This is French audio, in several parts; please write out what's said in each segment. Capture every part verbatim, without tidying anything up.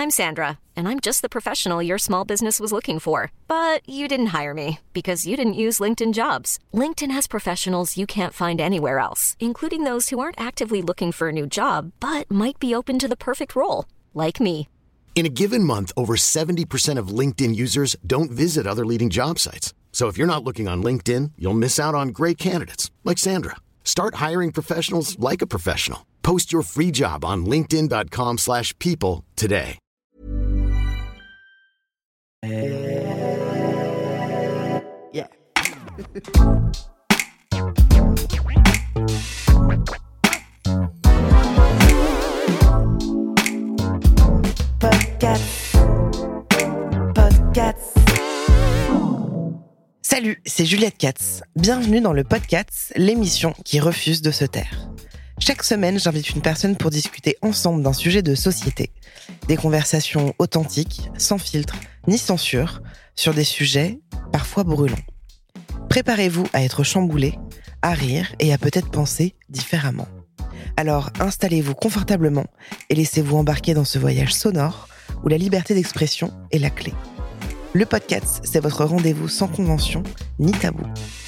I'm Sandra, and I'm just the professional your small business was looking for. But you didn't hire me because you didn't use LinkedIn Jobs. LinkedIn has professionals you can't find anywhere else, including those who aren't actively looking for a new job, but might be open to the perfect role, like me. In a given month, over seventy percent of LinkedIn users don't visit other leading job sites. So if you're not looking on LinkedIn, you'll miss out on great candidates like Sandra. Start hiring professionals like a professional. Post your free job on linkedin.com slash people today. Yeah. Podcast. Podcast. Salut, c'est Juliette Katz. Bienvenue dans le Podcast, l'émission qui refuse de se taire. Chaque semaine, j'invite une personne pour discuter ensemble d'un sujet de société. Des conversations authentiques, sans filtre, ni censure, sur des sujets parfois brûlants. Préparez-vous à être chamboulés, à rire et à peut-être penser différemment. Alors installez-vous confortablement et laissez-vous embarquer dans ce voyage sonore où la liberté d'expression est la clé. Le podcast, c'est votre rendez-vous sans convention ni tabou.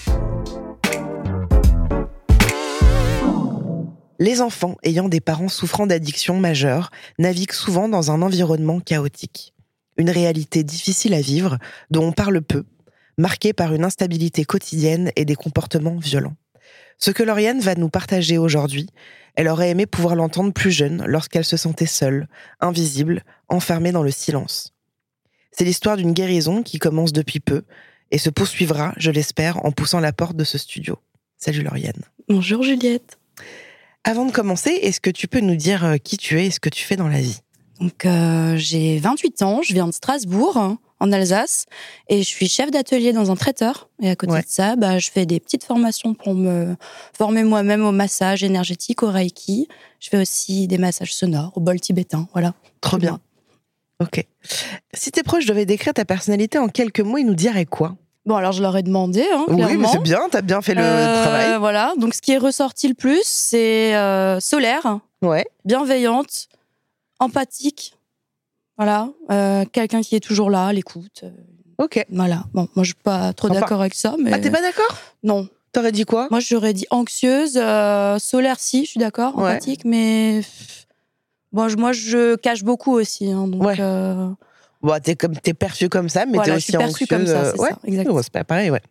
Les enfants ayant des parents souffrant d'addictions majeures naviguent souvent dans un environnement chaotique. Une réalité difficile à vivre, dont on parle peu, marquée par une instabilité quotidienne et des comportements violents. Ce que Lauriane va nous partager aujourd'hui, elle aurait aimé pouvoir l'entendre plus jeune lorsqu'elle se sentait seule, invisible, enfermée dans le silence. C'est l'histoire d'une guérison qui commence depuis peu et se poursuivra, je l'espère, en poussant la porte de ce studio. Salut Lauriane. Bonjour Juliette. Avant de commencer, est-ce que tu peux nous dire qui tu es et ce que tu fais dans la vie ? Donc, euh, j'ai vingt-huit ans, je viens de Strasbourg, hein, en Alsace, et je suis chef d'atelier dans un traiteur. Et à côté ouais. de ça, bah, je fais des petites formations pour me former moi-même au massage énergétique, au reiki. Je fais aussi des massages sonores, au bol tibétain, voilà. Trop bien. Ok. Si tes proches devaient décrire ta personnalité en quelques mots, ils nous diraient quoi ? Bon, alors je leur ai demandé, hein, clairement. Oui, mais c'est bien, t'as bien fait le euh, travail. Voilà, donc ce qui est ressorti le plus, c'est euh, solaire, ouais. bienveillante, empathique, voilà, euh, quelqu'un qui est toujours là, à l'écoute. Ok. Voilà, bon, moi je suis pas trop enfin, d'accord avec ça, mais... Ah, t'es pas d'accord ? Non. T'aurais dit quoi ? Moi j'aurais dit anxieuse, euh, solaire si, je suis d'accord, ouais. empathique, mais... Bon, moi je cache beaucoup aussi, hein, donc... Ouais. Euh... Bon, t'es, comme, t'es perçue comme ça, mais voilà, t'es aussi je suis perçue anxieuse. comme ça, c'est ouais. ça, exactement. Ouais, c'est pas pareil, ouais.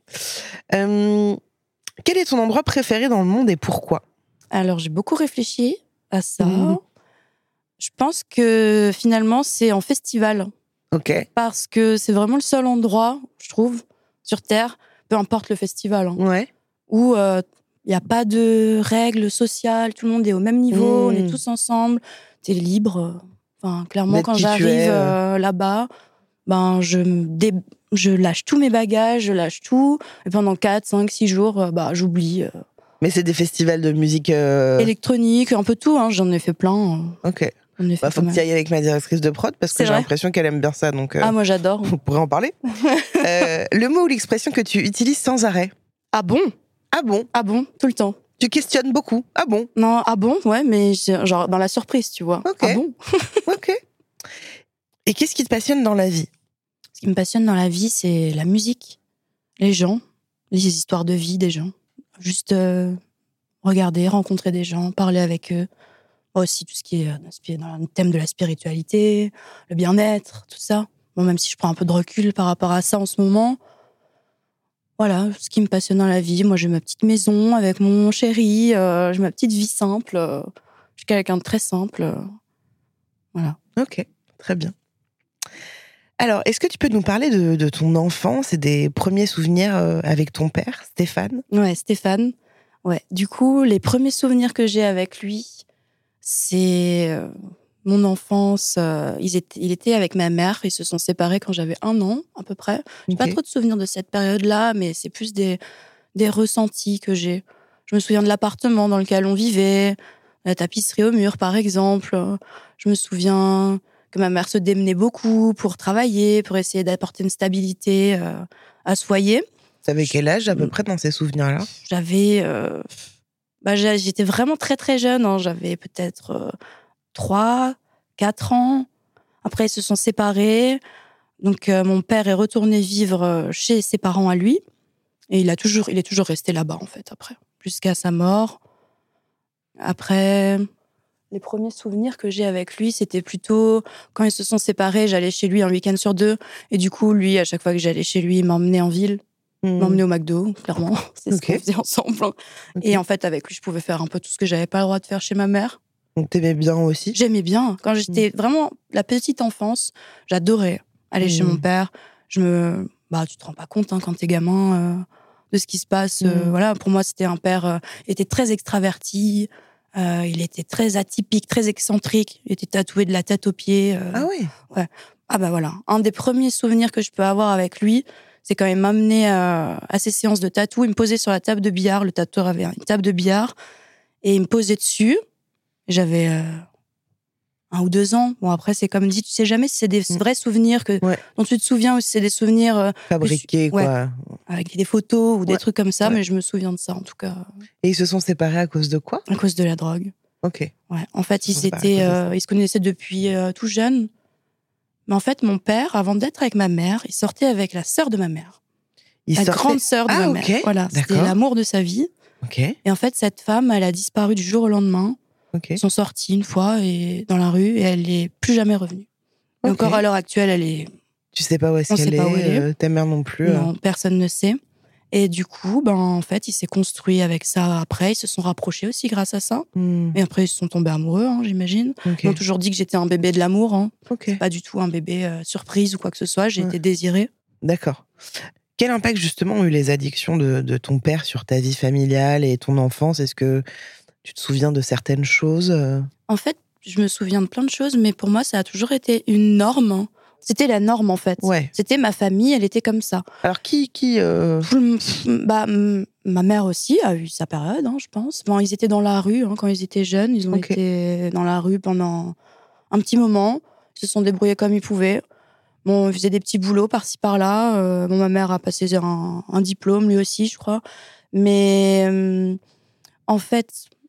Euh, quel est ton endroit préféré dans le monde et pourquoi ? Alors, j'ai beaucoup réfléchi à ça. Mmh. Je pense que finalement, c'est en festival. Ok. Parce que c'est vraiment le seul endroit, je trouve, sur Terre, peu importe le festival, hein, ouais. où il euh, n'y a pas de règles sociales, tout le monde est au même niveau, mmh. on est tous ensemble, t'es libre. Enfin, clairement, D'être quand j'arrive euh, là-bas, ben, je, dé... je lâche tous mes bagages, je lâche tout, et pendant quatre, cinq, six jours, euh, bah, j'oublie. Euh... Mais c'est des festivals de musique... Euh... électronique, un peu tout, hein, j'en ai fait plein. Ok. Il bah, faut que tu ailles avec ma directrice de prod, parce que c'est j'ai vrai l'impression qu'elle aime bien ça. Donc, euh, ah, moi j'adore. On pourrait en parler. euh, le mot ou l'expression que tu utilises sans arrêt. Ah bon ? Ah bon ? Ah bon, tout le temps. Tu questionnes beaucoup. Ah bon ? Non, ah bon, ouais, mais genre dans la surprise, tu vois. Ok. Ah bon ? Ok. Et qu'est-ce qui te passionne dans la vie ? Ce qui me passionne dans la vie, c'est la musique, les gens, les histoires de vie des gens. Juste euh, regarder, rencontrer des gens, parler avec eux. Aussi tout ce qui est dans le thème de la spiritualité, le bien-être, tout ça. Bon, même si je prends un peu de recul par rapport à ça en ce moment. Voilà, ce qui me passionne dans la vie. Moi, j'ai ma petite maison avec mon chéri, euh, j'ai ma petite vie simple. Euh, je suis quelqu'un de très simple. Euh, voilà. Ok, très bien. Alors, est-ce que tu peux nous parler de, de ton enfance et des premiers souvenirs euh, avec ton père, Stéphane ? Ouais, Stéphane. Ouais. Du coup, les premiers souvenirs que j'ai avec lui, c'est euh, mon enfance. Euh, ils étaient, il était avec ma mère. Ils se sont séparés quand j'avais un an, à peu près. J'ai okay. pas trop de souvenirs de cette période-là, mais c'est plus des, des ressentis que j'ai. Je me souviens de l'appartement dans lequel on vivait, la tapisserie au mur, par exemple. Je me souviens que ma mère se démenait beaucoup pour travailler, pour essayer d'apporter une stabilité euh, à ce foyer. T'avais quel âge, à peu près, dans ces souvenirs-là ? J'avais... Euh, bah, j'étais vraiment très, très jeune. Hein. J'avais peut-être euh, trois, quatre ans. Après, ils se sont séparés. Donc, euh, mon père est retourné vivre chez ses parents à lui. Et il, a toujours, il est toujours resté là-bas, en fait, après. Jusqu'à sa mort. Après, les premiers souvenirs que j'ai avec lui, c'était plutôt quand ils se sont séparés, j'allais chez lui un week-end sur deux. Et du coup, lui, à chaque fois que j'allais chez lui, il m'emmenait en ville. Mmh. Il m'emmenait au McDo, clairement. C'est okay. ce qu'on faisait ensemble. Okay. Et en fait, avec lui, je pouvais faire un peu tout ce que j'avais pas le droit de faire chez ma mère. Donc, t'aimais bien aussi? J'aimais bien. Quand j'étais mmh. vraiment la petite enfance, j'adorais aller mmh. chez mon père. Je me... Bah, tu te rends pas compte hein, quand t'es gamin euh, de ce qui se passe. Mmh. Euh, voilà, pour moi, c'était un père... Euh, il était très extraverti. Euh, il était très atypique, très excentrique. Il était tatoué de la tête aux pieds. Euh, ah oui? Ouais. Ah bah voilà. Un des premiers souvenirs que je peux avoir avec lui, c'est quand il m'amenait euh, à ses séances de tatou. Il me posait sur la table de billard. Le tatoueur avait une table de billard. Et il me posait dessus. J'avais euh, un ou deux ans. Bon, après, c'est comme dit, tu sais jamais si c'est des vrais souvenirs que, ouais. dont tu te souviens ou si c'est des souvenirs... Euh, fabriqués, ouais, quoi. Avec des photos ou ouais. des trucs comme ça. Ouais. Mais je me souviens de ça, en tout cas. Et ils se sont séparés à cause de quoi? À cause de la drogue. Ok. Ouais. En fait, ils, étaient, euh, ils se connaissaient depuis euh, tout jeune. Mais en fait, mon père, avant d'être avec ma mère, il sortait avec la sœur de ma mère. Il la sortait... grande sœur de ah, ma okay. mère. Voilà, c'était l'amour de sa vie. Okay. Et en fait, cette femme, elle a disparu du jour au lendemain. Okay. Ils sont sortis une fois et, dans la rue et elle n'est plus jamais revenue. Okay. Et encore à l'heure actuelle, elle est... Tu sais pas où est-ce qu'elle est, où elle est. Euh, ta mère non plus. Non, euh... personne ne sait. Et du coup, ben, en fait, il s'est construit avec ça après. Ils se sont rapprochés aussi grâce à ça. Mm. Et après, ils se sont tombés amoureux, hein, j'imagine. Okay. Ils m'ont toujours dit que j'étais un bébé de l'amour. Hein. Okay. C'est pas du tout un bébé euh, surprise ou quoi que ce soit. J'ai ouais. été désirée. D'accord. Quel impact, justement, ont eu les addictions de, de ton père sur ta vie familiale et ton enfance? Est-ce que tu te souviens de certaines choses? En fait, je me souviens de plein de choses, mais pour moi, ça a toujours été une norme. C'était la norme, en fait. Ouais. C'était ma famille, elle était comme ça. Alors, qui... qui euh... bah, ma mère aussi a eu sa période, hein, je pense. Bon, ils étaient dans la rue hein, quand ils étaient jeunes. Ils ont okay. été dans la rue pendant un petit moment. Ils se sont débrouillés comme ils pouvaient. Bon, ils faisaient des petits boulots par-ci, par-là. Euh, bon, ma mère a passé un, un diplôme, lui aussi, je crois. Mais euh, en fait...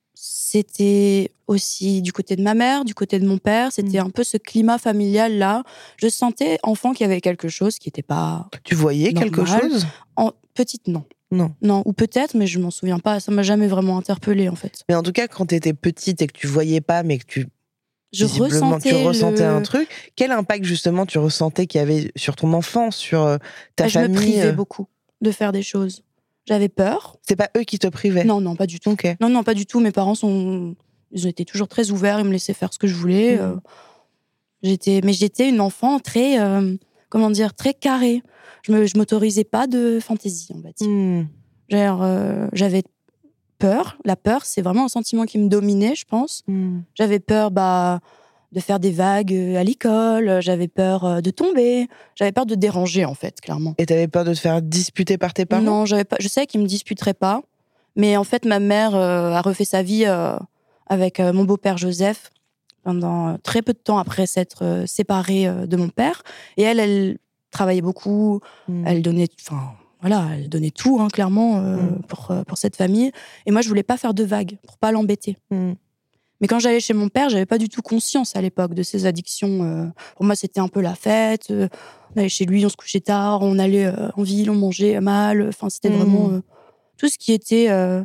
C'était aussi du côté de ma mère, du côté de mon père. C'était mmh. un peu ce climat familial-là. Je sentais, enfant, qu'il y avait quelque chose qui n'était pas Tu voyais normal. Quelque chose en... Petite, non. Non. Non, ou peut-être, mais je m'en souviens pas. Ça m'a jamais vraiment interpellée, en fait. Mais en tout cas, quand tu étais petite et que tu voyais pas, mais que tu... Je ressentais, tu ressentais le... un truc. Quel impact, justement, tu ressentais qu'il y avait sur ton enfance, sur euh, ta bah, famille? Je me privais beaucoup de faire des choses. J'avais peur. C'est pas eux qui te privaient? Non, non, pas du tout. Okay. Non, non, pas du tout. Mes parents sont... Ils étaient toujours très ouverts. Ils me laissaient faire ce que je voulais. Mmh. Euh, j'étais... Mais j'étais une enfant très... Euh, comment dire? Très carrée. Je me... je m'autorisais pas de fantaisie, on va dire. Mmh. Genre, euh, j'avais peur. La peur, c'est vraiment un sentiment qui me dominait, je pense. Mmh. J'avais peur... Bah, de faire des vagues à l'école, j'avais peur de tomber, j'avais peur de déranger, en fait, clairement. Et t'avais peur de te faire disputer par tes parents? Non, j'avais pas, je savais qu'ils me disputeraient pas, mais en fait, ma mère euh, a refait sa vie euh, avec euh, mon beau-père Joseph pendant euh, très peu de temps après s'être euh, séparée euh, de mon père. Et elle, elle travaillait beaucoup, mmh. elle donnait... Enfin, voilà, elle donnait tout, hein, clairement, euh, mmh. pour, euh, pour cette famille. Et moi, je voulais pas faire de vagues, pour pas l'embêter. Mmh. Mais quand j'allais chez mon père, j'avais pas du tout conscience à l'époque de ces addictions. Euh, pour moi, c'était un peu la fête. Euh, on allait chez lui, on se couchait tard, on allait euh, en ville, on mangeait mal. Enfin, c'était mmh. vraiment euh, tout ce qui était euh,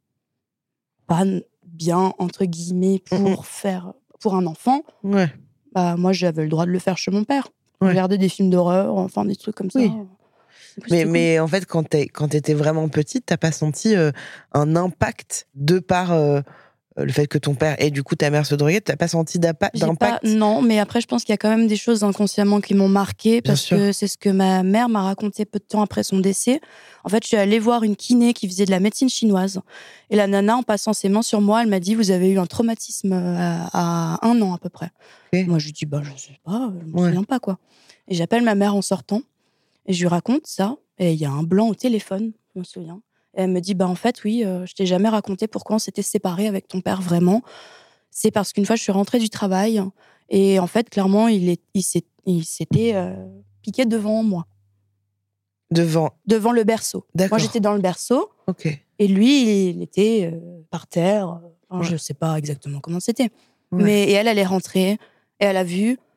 pas bien entre guillemets pour mmh. faire pour un enfant. Ouais. Bah moi, j'avais le droit de le faire chez mon père. Ouais. Regarder des films d'horreur, enfin des trucs comme ça. Oui. Mais, mais en fait, quand t'es, quand t'étais vraiment petite, t'as pas senti euh, un impact de par euh, le fait que ton père et du coup ta mère se droguait, t'as pas senti d'impact? Pas, non, mais après je pense qu'il y a quand même des choses inconsciemment qui m'ont marquée parce que c'est ce que ma mère m'a raconté peu de temps après son décès. En fait, je suis allée voir une kiné qui faisait de la médecine chinoise et la nana, en passant ses mains sur moi, elle m'a dit: vous avez eu un traumatisme à, à un an à peu près. Okay. Moi, je lui dis: bah je sais pas, je me ouais. souviens pas quoi. Et j'appelle ma mère en sortant et je lui raconte ça et il y a un blanc au téléphone, je me souviens. Et elle me dit: bah en fait oui, euh, je t'ai jamais raconté pourquoi on s'était séparés avec ton père vraiment. C'est parce qu'une fois je suis rentrée du travail et en fait clairement il est, il, s'est, il s'était euh, piqué devant moi. Devant. Devant le berceau. D'accord. Moi j'étais dans le berceau. Ok. Et lui il était euh, par terre. Enfin, ouais. Je sais pas exactement comment c'était. Ouais. Mais et elle elle est rentrée et elle a vu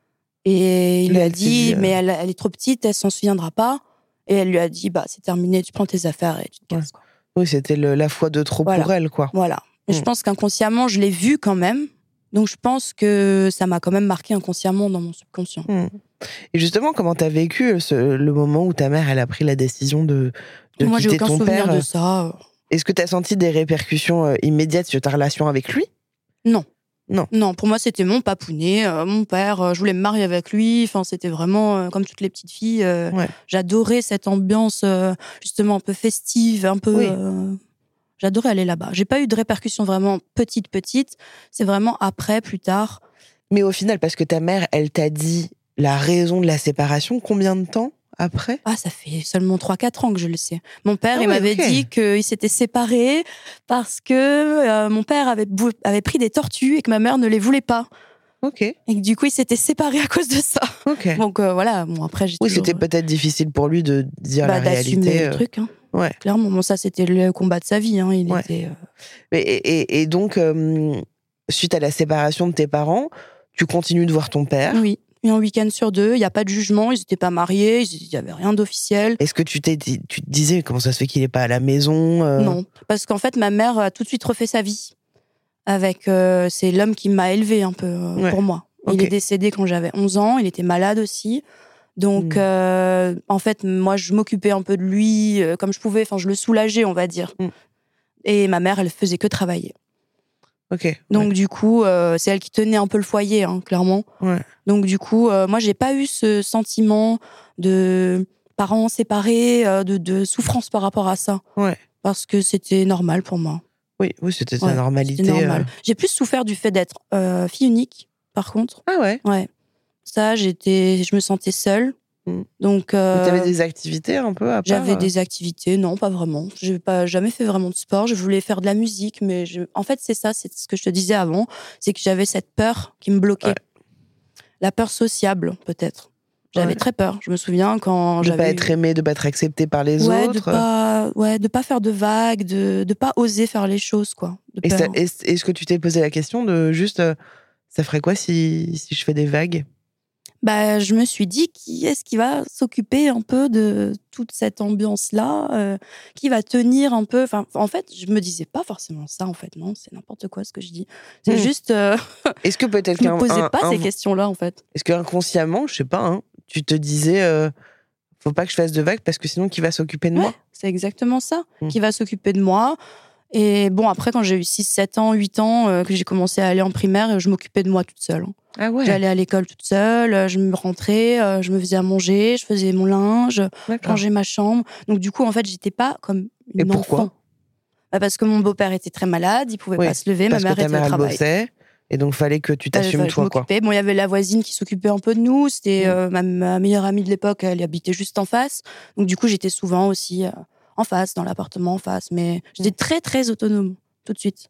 Et il Là, lui a elle s'est dit, dit, euh, mais elle, elle est trop petite, elle s'en souviendra pas. Et elle lui a dit, bah, c'est terminé, tu prends tes affaires et tu te casses. Quoi. Oui, c'était le, la fois de trop Voilà. pour elle, quoi. Voilà. Et Mm. je pense qu'inconsciemment, je l'ai vu quand même. Donc, je pense que ça m'a quand même marqué inconsciemment dans mon subconscient. Mm. Et justement, comment t'as vécu ce, le moment où ta mère, elle a pris la décision de, de Moi, j'ai quitter aucun ton souvenir père? de ça. Est-ce que t'as senti des répercussions euh, immédiates sur ta relation avec lui? Non. Non. Non, pour moi, c'était mon papounet, euh, mon père. Euh, je voulais me marier avec lui. Enfin, c'était vraiment euh, comme toutes les petites filles. Euh, Ouais. J'adorais cette ambiance, euh, justement, un peu festive, un peu. Oui. Euh, j'adorais aller là-bas. J'ai pas eu de répercussions vraiment petites, petites. C'est vraiment après, plus tard. Mais au final, parce que ta mère, elle t'a dit la raison de la séparation, combien de temps après? Ah, ça fait seulement trois quatre ans que je le sais. Mon père, Ah il ouais, m'avait ok. dit qu'ils s'étaient séparés parce que euh, mon père avait, bou- avait pris des tortues et que ma mère ne les voulait pas. Ok, Et que du coup, ils s'étaient séparés à cause de ça. ok. Donc euh, voilà, bon, après, j'ai Oui, toujours... c'était peut-être difficile pour lui de dire bah, la d'assumer réalité. le euh, truc, hein. Ouais. Clairement. Bon, ça, c'était le combat de sa vie. Hein. Il Ouais. était... euh, Et, et, et donc, euh, suite à la séparation de tes parents, tu continues de voir ton père. Oui. Et un week-end sur deux, il n'y a pas de jugement, ils n'étaient pas mariés, il n'y avait rien d'officiel. Est-ce que tu, t'es, dit- tu te disais comment ça se fait qu'il n'est pas à la maison euh, Non, parce qu'en fait, ma mère a tout de suite refait sa vie. Avec, euh, c'est l'homme qui m'a élevée un peu euh, Ouais. pour moi. Il Ok. est décédé quand j'avais onze ans, il était malade aussi. Donc, Mm. euh, en fait, moi, je m'occupais un peu de lui euh, comme je pouvais, enfin, je le soulageais, on va dire. Mm. Et ma mère, elle faisait que travailler. Ok. Donc, ouais. du coup, euh, c'est elle qui tenait un peu le foyer, hein, clairement. Ouais. Donc, du coup, euh, moi, j'ai pas eu ce sentiment de parents séparés, euh, de, de souffrance par rapport à ça. Ouais. Parce que c'était normal pour moi. Oui, oui, c'était ta Ouais, normalité. c'était normal. euh. J'ai plus souffert du fait d'être euh, fille unique, par contre. Ah ouais. Ouais. Ça, j'étais, je me sentais seule. Mm. Donc, euh, Mais t'avais des activités un peu à part j'avais euh des activités. Non, pas vraiment. J'ai pas jamais fait vraiment de sport. Je voulais faire de la musique, mais je... en fait, c'est ça, c'est ce que je te disais avant, c'est que j'avais cette peur qui me bloquait. Ouais. La peur sociable, peut-être. J'avais Ouais. très peur. Je me souviens quand De j'avais pas être eu- aimé, de pas être accepté par les ouais, autres. de pas, ouais, de pas faire de vagues, de de pas oser faire les choses, quoi. De Et peur. ça- est-ce est-ce que tu t'es posé la question de juste, euh, ça ferait quoi si, si je fais des vagues? Bah, je me suis dit, qui est-ce qui va s'occuper un peu de toute cette ambiance-là, euh, qui va tenir un peu. Enfin, en fait, je me disais pas forcément ça. En fait, non, c'est n'importe quoi ce que je dis. C'est Hmm. juste, euh, Est-ce que peut-être je me qu'un posais un- pas un- ces questions-là, en fait. est-ce que inconsciemment, je sais pas, hein, tu te disais, euh, faut pas que je fasse de vagues parce que sinon qui va s'occuper de Ouais, moi? c'est exactement ça. Hmm. Qui va s'occuper de moi. Et bon, après, quand j'ai eu six, sept ans, huit ans, euh, que j'ai commencé à aller en primaire, je m'occupais de moi toute seule. hein. Ah ouais. J'allais à l'école toute seule, euh, je me rentrais, euh, je me faisais à manger, je faisais mon linge, D'accord. rangeais ma chambre. Donc du coup, en fait, j'étais pas comme une Et pourquoi? enfant. Bah, parce que mon beau-père était très malade, il pouvait Oui, pas se lever, Parce ma mère que ta était mère au elle travail. bossait et donc fallait que tu Bah, t'assumes enfin, je toi quoi. m'occupais. Bon, il y avait la voisine qui s'occupait un peu de nous. C'était Mm. euh, ma, ma meilleure amie de l'époque. Elle habitait juste en face. Donc du coup, j'étais souvent aussi euh, en face, dans l'appartement en face. Mais j'étais très très autonome tout de suite.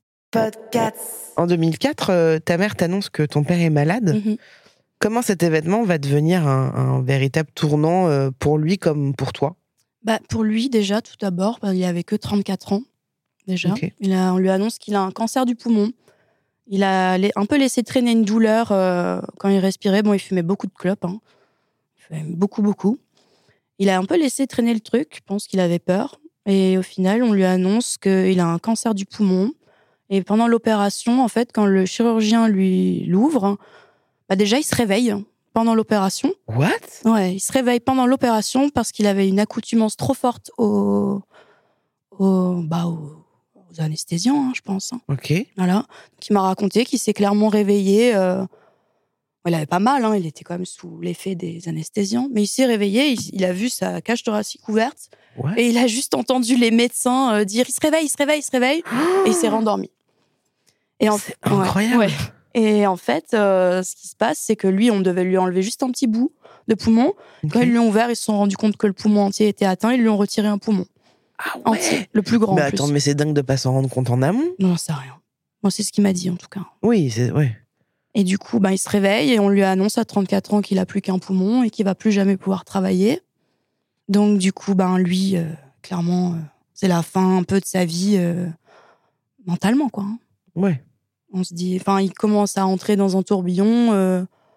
En deux mille quatre, euh, ta mère t'annonce que ton père est malade. Mhm. Comment cet événement va devenir un, un véritable tournant euh, pour lui comme pour toi? Bah, pour lui, déjà, tout d'abord, bah, il avait que trente-quatre ans. Déjà. Ok. Il a, on lui annonce qu'il a un cancer du poumon. Il a la- un peu laissé traîner une douleur euh, quand il respirait. Bon, il fumait beaucoup de clopes. Hein. Il fumait beaucoup, beaucoup. Il a un peu laissé traîner le truc. Je pense qu'il avait peur. Et au final, on lui annonce qu'il a un cancer du poumon. Et pendant l'opération, en fait, quand le chirurgien lui l'ouvre, bah déjà, il se réveille pendant l'opération. What? Ouais, il se réveille pendant l'opération parce qu'il avait une accoutumance trop forte au, au, bah, aux, aux anesthésiants, hein, je pense. hein. Ok. Voilà. Donc, il m'a raconté qu'il s'est clairement réveillé. euh, Il avait pas mal, hein, il était quand même sous l'effet des anesthésiants. Mais il s'est réveillé, il, il a vu sa cage thoracique ouverte. Ouais. Et il a juste entendu les médecins euh, dire « il se réveille, il se réveille, il se réveille ». Et il s'est rendormi. Et en C'est fait, ouais, incroyable. ouais. Et en fait, euh, ce qui se passe, c'est que lui, on devait lui enlever juste un petit bout de poumon. Ok. Quand ils lui ont ouvert, ils se sont rendus compte que le poumon entier était atteint. Ils lui ont retiré un poumon Ah ouais. entier, le plus grand Mais en attends, plus. mais c'est dingue de pas s'en rendre compte en amont. Non, j'en sais rien. Moi, c'est ce qu'il m'a dit, en tout cas. Oui, c'est ouais. Et du coup, ben, il se réveille et on lui annonce à trente-quatre ans qu'il a plus qu'un poumon et qu'il va plus jamais pouvoir travailler. Donc, du coup, ben, lui, euh, clairement, euh, c'est la fin un peu de sa vie euh, mentalement, quoi. hein. Ouais. On se dit, enfin, il commence à entrer dans un tourbillon. euh,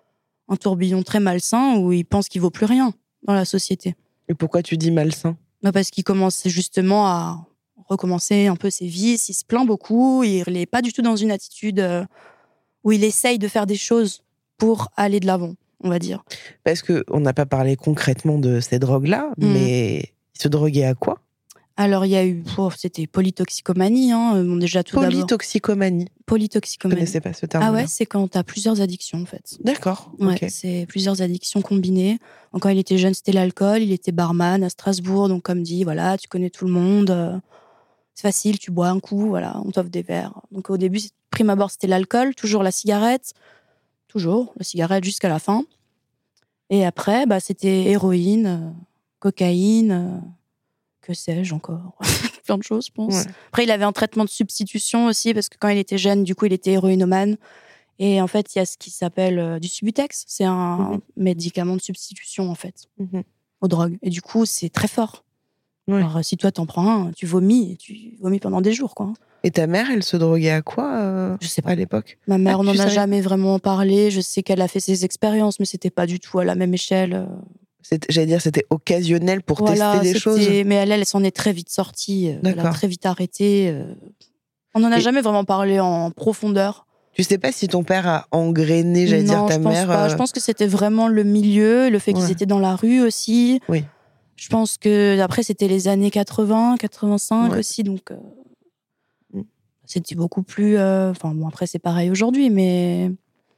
un tourbillon très malsain où il pense qu'il vaut plus rien dans la société. Et pourquoi tu dis malsain ? Bah parce qu'il commence justement à recommencer un peu ses vices, il se plaint beaucoup, il n'est pas du tout dans une attitude euh, où il essaye de faire des choses pour aller de l'avant, on va dire. Parce qu'on n'a pas parlé concrètement de ces drogues-là, mmh. mais il se droguait à quoi ? Alors, il y a eu... Oh, c'était polytoxicomanie, hein, bon, déjà tout d'abord. Polytoxicomanie. Polytoxicomanie. Je ne connaissais pas ce terme. Ah ouais, c'est quand tu as plusieurs addictions, en fait. D'accord. Ouais, okay. c'est plusieurs addictions combinées. Donc, quand il était jeune, c'était l'alcool. Il était barman à Strasbourg. Donc, comme dit, voilà, tu connais tout le monde. Euh, c'est facile, tu bois un coup, voilà, on t'offre des verres. Donc, au début, prime abord, c'était l'alcool. Toujours la cigarette. Toujours la cigarette jusqu'à la fin. Et après, bah, c'était héroïne, euh, cocaïne... Euh, que sais-je encore, plein de choses, je pense. Ouais. Après, il avait un traitement de substitution aussi, parce que quand il était jeune, du coup, il était héroïnomane. Et en fait, il y a ce qui s'appelle euh, du Subutex. C'est un mm-hmm. médicament de substitution, en fait, mm-hmm. aux drogues. Et du coup, c'est très fort. Ouais. Alors, si toi, t'en prends un, tu vomis, et tu vomis pendant des jours, quoi. Et ta mère, elle se droguait à quoi euh, Je sais pas. À l'époque ? Ma mère, ah, on n'en a savais. jamais vraiment parlé. Je sais qu'elle a fait ses expériences, mais c'était pas du tout à la même échelle. C'était, j'allais dire, c'était occasionnel pour voilà, tester des choses. Mais elle, elle s'en est très vite sortie. D'accord. Elle a très vite arrêté. On n'en a Et... jamais vraiment parlé en profondeur. Tu sais pas si ton père a engrainé, j'allais non, dire, ta je pense mère pas. euh... Je pense que c'était vraiment le milieu, le fait qu'ils ouais. étaient dans la rue aussi. Oui. Je pense que après c'était les années quatre-vingts, quatre-vingt-cinq ouais. aussi, donc euh... mm. c'était beaucoup plus. Enfin euh... bon, après c'est pareil aujourd'hui, mais.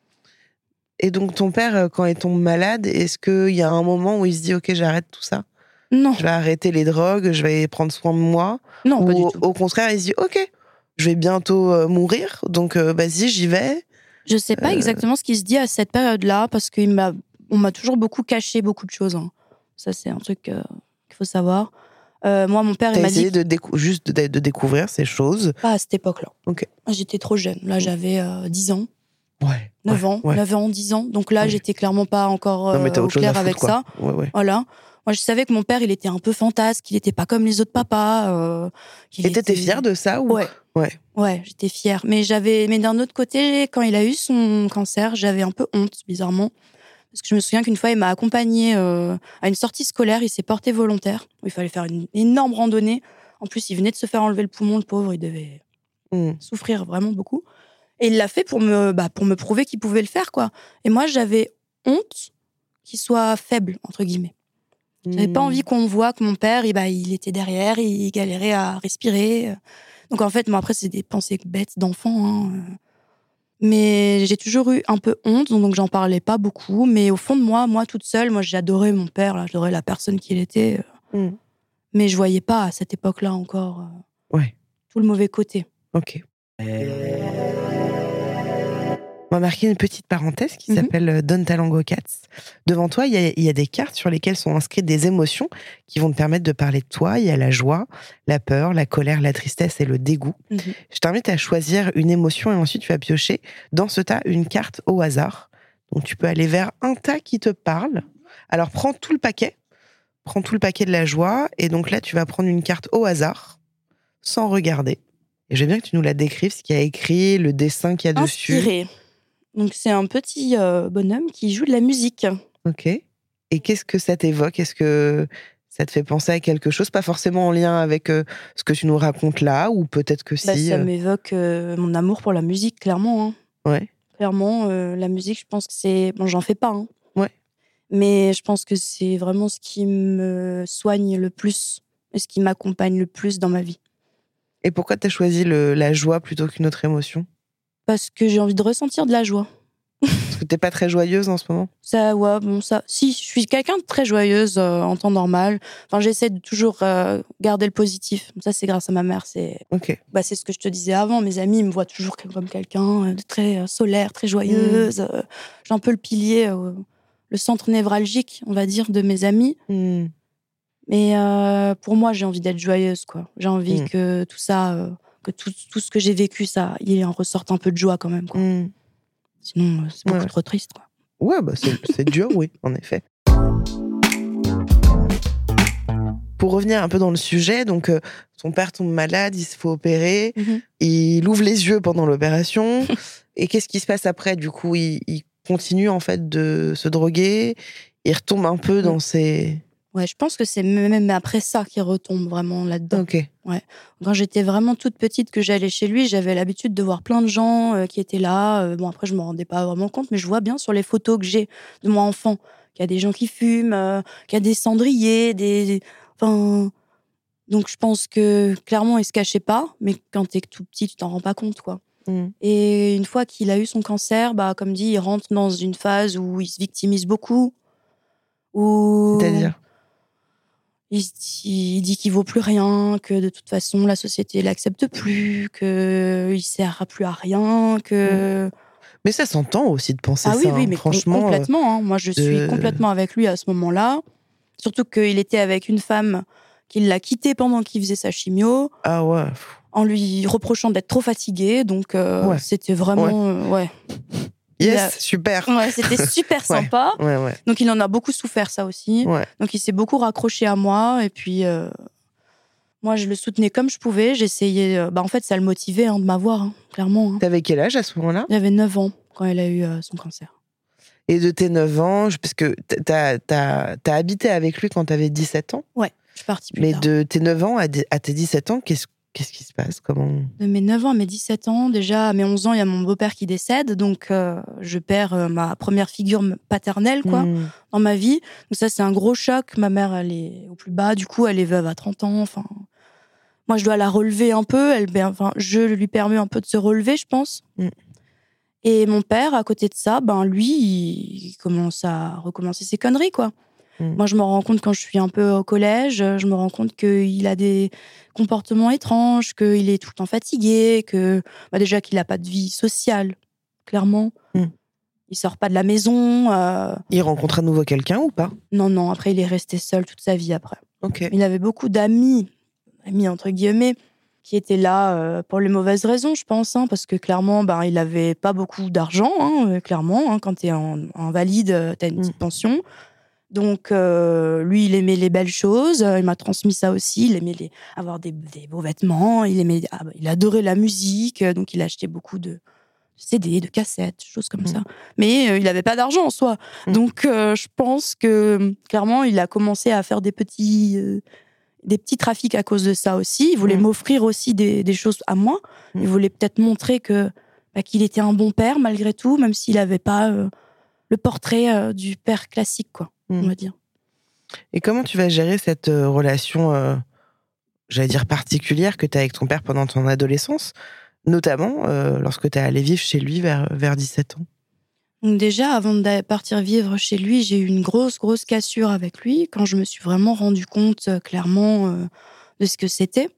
Et donc, ton père, quand il tombe malade, est-ce qu'il y a un moment où il se dit « Ok, j'arrête tout ça ». Non. Je vais arrêter les drogues, je vais prendre soin de moi. Non, ou pas du tout. Au contraire, il se dit « Ok, je vais bientôt euh, mourir, donc euh, vas-y, j'y vais ». Je sais pas euh... exactement ce qu'il se dit à cette période-là, parce qu'on m'a, on m'a toujours beaucoup caché beaucoup de choses. Hein. Ça, c'est un truc euh, qu'il faut savoir. Euh, moi, mon père, T'as il m'a essayé dit... de décou- juste de, de découvrir ces choses. Pas à cette époque-là. Ok. J'étais trop jeune. Là, j'avais euh, dix ans. Ouais. neuf ouais, ans, ouais. neuf ans, dix ans. Donc là, ouais. j'étais clairement pas encore euh, non, au clair foutre, avec quoi. ça. Ouais, ouais. Voilà. Moi, je savais que mon père, il était un peu fantasque, qu'il était pas comme les autres papas. Euh, qu'il Et t'étais était... fière de ça ou... Ouais. Ouais. Ouais, j'étais fière. Mais j'avais, mais d'un autre côté, quand il a eu son cancer, j'avais un peu honte, bizarrement. Parce que je me souviens qu'une fois, il m'a accompagnée euh, à une sortie scolaire, il s'est porté volontaire, où il fallait faire une énorme randonnée. En plus, il venait de se faire enlever le poumon, le pauvre, il devait mm. souffrir vraiment beaucoup. Et il l'a fait pour me, bah, pour me prouver qu'il pouvait le faire, quoi. Et moi, j'avais honte qu'il soit faible, entre guillemets. Mmh. J'avais pas envie qu'on voit que mon père, il, bah, il était derrière, il galérait à respirer. Donc, en fait, moi, après, c'est des pensées bêtes d'enfant. Hein. Mais j'ai toujours eu un peu honte, donc j'en parlais pas beaucoup. Mais au fond de moi, moi, toute seule, moi, j'adorais mon père, là, j'adorais la personne qu'il était. Mmh. Mais je voyais pas, à cette époque-là, encore, ouais. tout le mauvais côté. Ok. On va marquer une petite parenthèse qui mm-hmm. s'appelle Don't Talango Cats. Devant toi, il y, a, il y a des cartes sur lesquelles sont inscrites des émotions qui vont te permettre de parler de toi. Il y a la joie, la peur, la colère, la tristesse et le dégoût. Mm-hmm. Je t'invite à choisir une émotion et ensuite tu vas piocher dans ce tas une carte au hasard. Donc tu peux aller vers un tas qui te parle. Alors prends tout le paquet. Prends tout le paquet de la joie. Et donc là, tu vas prendre une carte au hasard sans regarder. Et je veux bien que tu nous la décrives, ce qu'il y a écrit, le dessin qu'il y a dessus. Inspiré. Donc, c'est un petit euh, bonhomme qui joue de la musique. Ok. Et qu'est-ce que ça t'évoque ? Est-ce que ça te fait penser à quelque chose ? Pas forcément en lien avec euh, ce que tu nous racontes là, ou peut-être que bah, si... Ça euh... m'évoque euh, mon amour pour la musique, clairement. Hein. Ouais. Clairement, euh, la musique, je pense que c'est... Bon, j'en fais pas, hein. Ouais. Mais je pense que c'est vraiment ce qui me soigne le plus, et ce qui m'accompagne le plus dans ma vie. Et pourquoi t'as choisi le, la joie plutôt qu'une autre émotion ? Parce que j'ai envie de ressentir de la joie. Parce que t'es pas très joyeuse en ce moment ? Ça, ouais, bon, ça. Si, je suis quelqu'un de très joyeuse euh, en temps normal. Enfin, j'essaie de toujours euh, garder le positif. Ça, c'est grâce à ma mère. C'est, okay. bah, c'est ce que je te disais avant. Mes amis me voient toujours comme quelqu'un de très euh, solaire, très joyeuse. Mmh. Euh, j'ai un peu le pilier, euh, le centre névralgique, on va dire, de mes amis. Mmh. Mais euh, pour moi, j'ai envie d'être joyeuse, quoi. J'ai envie mmh. que tout ça. Euh, que tout, tout ce que j'ai vécu, ça, il en ressorte un peu de joie quand même, quoi. Mmh. Sinon, c'est beaucoup ouais. trop triste, quoi. Ouais, bah c'est, c'est dur, oui, en effet. Pour revenir un peu dans le sujet, donc euh, son père tombe malade, il se fait opérer, mmh. il ouvre les yeux pendant l'opération, et qu'est-ce qui se passe après ? Du coup, il, il, continue en fait de se droguer, il retombe un peu dans ses... Ouais, je pense que c'est même après ça qu'il retombe vraiment là-dedans. Ok. Ouais. Quand j'étais vraiment toute petite, que j'allais chez lui, j'avais l'habitude de voir plein de gens euh, qui étaient là. Euh, bon, après, je me rendais pas vraiment compte, mais je vois bien sur les photos que j'ai de moi enfant qu'il y a des gens qui fument, euh, qu'il y a des cendriers, des, des... Enfin... Donc, je pense que clairement, il se cachait pas, mais quand t'es tout petit, tu t'en rends pas compte, quoi. Mm. Et une fois qu'il a eu son cancer, bah, comme dit, il rentre dans une phase où il se victimise beaucoup. Où... C'est-à-dire ? Il, se dit, il dit qu'il vaut plus rien, que de toute façon la société l'accepte plus, que il sert plus à rien, que. Mais ça s'entend aussi de penser ah ça. oui, oui, hein. mais Franchement, complètement. Hein. Moi, je de... suis complètement avec lui à ce moment-là. Surtout qu'il était avec une femme qui l'a quitté pendant qu'il faisait sa chimio. Ah ouais. En lui reprochant d'être trop fatigué, donc euh, ouais. c'était vraiment ouais. Euh, ouais. Yes, a... super. Ouais, c'était super sympa. Ouais, ouais, ouais. Donc il en a beaucoup souffert, ça aussi. Ouais. Donc il s'est beaucoup raccroché à moi. Et puis, euh, moi, je le soutenais comme je pouvais. J'essayais... Euh, bah, en fait, ça le motivait hein, de m'avoir, hein, clairement. Hein. T'avais quel âge à ce moment-là ? J'avais neuf ans quand elle a eu euh, son cancer. Et de tes neuf ans, parce que t'as, t'as, t'as habité avec lui quand t'avais dix-sept ans ? Ouais, je suis partie plus Mais tard. de tes neuf ans à, de, à tes dix-sept ans, qu'est-ce Qu'est-ce qui se passe ? Comment... De mes neuf ans à mes dix-sept ans, déjà à mes onze ans, il y a mon beau-père qui décède, donc euh, je perds euh, ma première figure paternelle quoi, mmh. dans ma vie. Donc ça, c'est un gros choc. Ma mère, elle est au plus bas, du coup, elle est veuve à trente ans. Enfin, moi, je dois la relever un peu. Elle, ben, enfin, je lui permets un peu de se relever, je pense. Mmh. Et mon père, à côté de ça, ben lui, il, il commence à recommencer ses conneries, quoi. Mmh. Moi, je me rends compte quand je suis un peu au collège, je me rends compte qu'il a des comportements étranges, qu'il est tout le temps fatigué, que bah déjà qu'il n'a pas de vie sociale, clairement. Mmh. Il sort pas de la maison. Euh... Il rencontre à nouveau quelqu'un ou pas ? Non, non. Après, il est resté seul toute sa vie après. Okay. Il avait beaucoup d'amis, amis entre guillemets, qui étaient là euh, pour les mauvaises raisons, je pense, hein, parce que clairement, bah, il avait pas beaucoup d'argent, hein, clairement. Hein, quand t'es en, en valide, t'as une petite mmh. pension. Donc, euh, lui, il aimait les belles choses. Il m'a transmis ça aussi. Il aimait les, avoir des, des beaux vêtements. Il aimait, ah, il adorait la musique. Donc, il achetait beaucoup de C D, de cassettes, choses comme mmh. ça. Mais euh, il n'avait pas d'argent en soi. Mmh. Donc, euh, je pense que, clairement, il a commencé à faire des petits, euh, des petits trafics à cause de ça aussi. Il voulait mmh. m'offrir aussi des, des choses à moi. Mmh. Il voulait peut-être montrer que, bah, qu'il était un bon père, malgré tout, même s'il n'avait pas euh, le portrait euh, du père classique, quoi. On va dire. Et comment tu vas gérer cette euh, relation, euh, j'allais dire particulière, que tu as avec ton père pendant ton adolescence, notamment euh, lorsque tu es allé vivre chez lui vers, vers dix-sept ans ? Donc déjà, avant de partir vivre chez lui, j'ai eu une grosse, grosse cassure avec lui, quand je me suis vraiment rendu compte euh, clairement euh, de ce que c'était.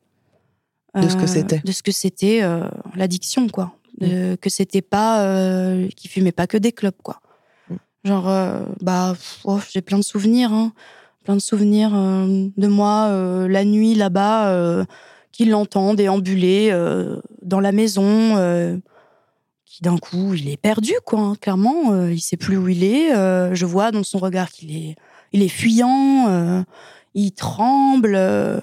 De ce que c'était euh, De ce que c'était euh, l'addiction, quoi. De, mmh. Que c'était pas... Euh, qu'il fumait pas que des clopes, quoi. Genre, euh, bah, oh, j'ai plein de souvenirs, hein. Plein de souvenirs euh, de moi, euh, la nuit, là-bas, euh, qui l'entend déambuler euh, dans la maison, euh, qui d'un coup, il est perdu, quoi, hein, clairement. Euh, il sait plus où il est. Euh, je vois dans son regard qu'il est, il est fuyant, euh, il tremble, euh,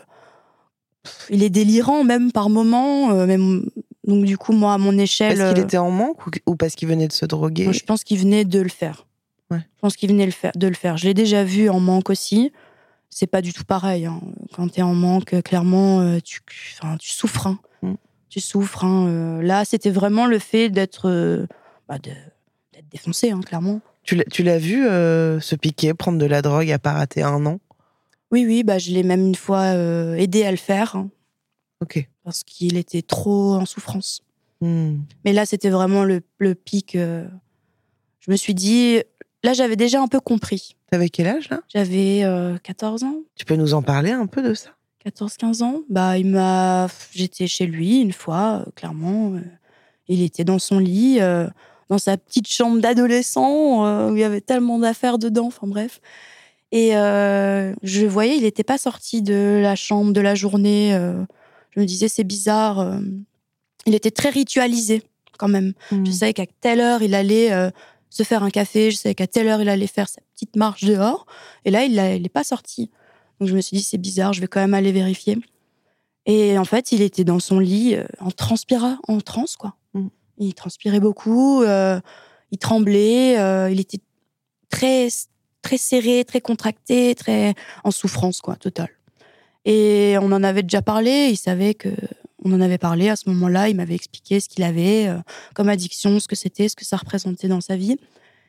il est délirant, même par moments. Euh, même, donc, du coup, moi, à mon échelle... Parce qu'il était en manque ou, ou parce qu'il venait de se droguer ? Moi, je pense qu'il venait de le faire. Ouais. Je pense qu'il venait le faire, de le faire. Je l'ai déjà vu en manque aussi. C'est pas du tout pareil. Hein. Quand t'es en manque, clairement, tu, enfin, tu souffres. Hein. Mm. Tu souffres. Hein. Là, c'était vraiment le fait d'être, euh, bah, de, d'être défoncé, hein, clairement. Tu l'as, tu l'as vu euh, se piquer, prendre de la drogue à pas rater un an ? Oui, oui. Bah, je l'ai même une fois euh, aidé à le faire. Hein, ok. Parce qu'il était trop en souffrance. Mm. Mais là, c'était vraiment le, le pic. Euh, je me suis dit... Là, j'avais déjà un peu compris. T'avais quel âge, là ? J'avais euh, quatorze ans. Tu peux nous en parler un peu de ça ? quatorze quinze ans. Bah, il m'a... J'étais chez lui une fois, euh, clairement. Euh, il était dans son lit, euh, dans sa petite chambre d'adolescent, euh, où il y avait tellement d'affaires dedans, enfin bref. Et euh, je voyais, il n'était pas sorti de la chambre de la journée. Euh, je me disais, c'est bizarre. Euh, il était très ritualisé, quand même. Mmh. Je savais qu'à telle heure, il allait... Euh, se faire un café, je savais qu'à telle heure il allait faire sa petite marche dehors, et là il n'est pas sorti. Donc je me suis dit c'est bizarre, je vais quand même aller vérifier. Et en fait il était dans son lit euh, en transpira, en transe quoi. Mm. Il transpirait beaucoup, euh, il tremblait, euh, il était très, très serré, très contracté, très en souffrance, quoi, totale. Et on en avait déjà parlé, il savait que on en avait parlé à ce moment-là, il m'avait expliqué ce qu'il avait euh, comme addiction, ce que c'était, ce que ça représentait dans sa vie.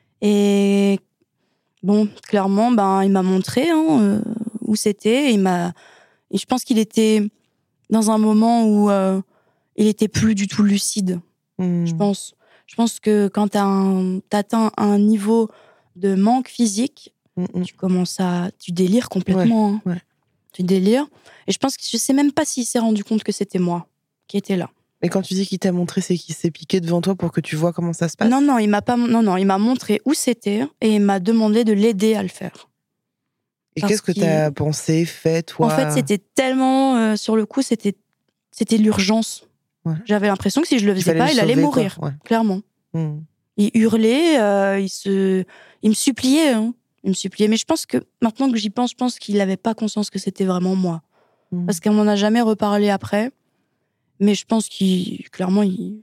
Et bon, clairement, ben, il m'a montré hein, euh, où c'était. Il m'a... Et je pense qu'il était dans un moment où euh, il était plus du tout lucide. Mmh. Je pense. Je pense que quand tu atteins un niveau de manque physique, mmh. tu commences à... Tu délires complètement. Ouais, hein. ouais. Tu délires. Et je pense que je sais même pas s'il s'est rendu compte que c'était moi qui étais là. Et quand tu dis qu'il t'a montré, c'est qu'il s'est piqué devant toi pour que tu vois comment ça se passe? Non, non, il m'a pas... non, non, il m'a montré où c'était et il m'a demandé de l'aider à le faire. Et Parce qu'est-ce que tu as pensé, fait, toi? En fait, c'était tellement... Euh, sur le coup, c'était, c'était l'urgence. Ouais. J'avais l'impression que si je le faisais pas, il allait mourir, ouais. clairement. Mmh. Il hurlait, euh, il, se... il me suppliait. Hein. Il me suppliait. Mais je pense que, maintenant que j'y pense, je pense qu'il n'avait pas conscience que c'était vraiment moi. Mmh. Parce qu'on n'en a jamais reparlé après. Mais je pense qu'il, clairement, il,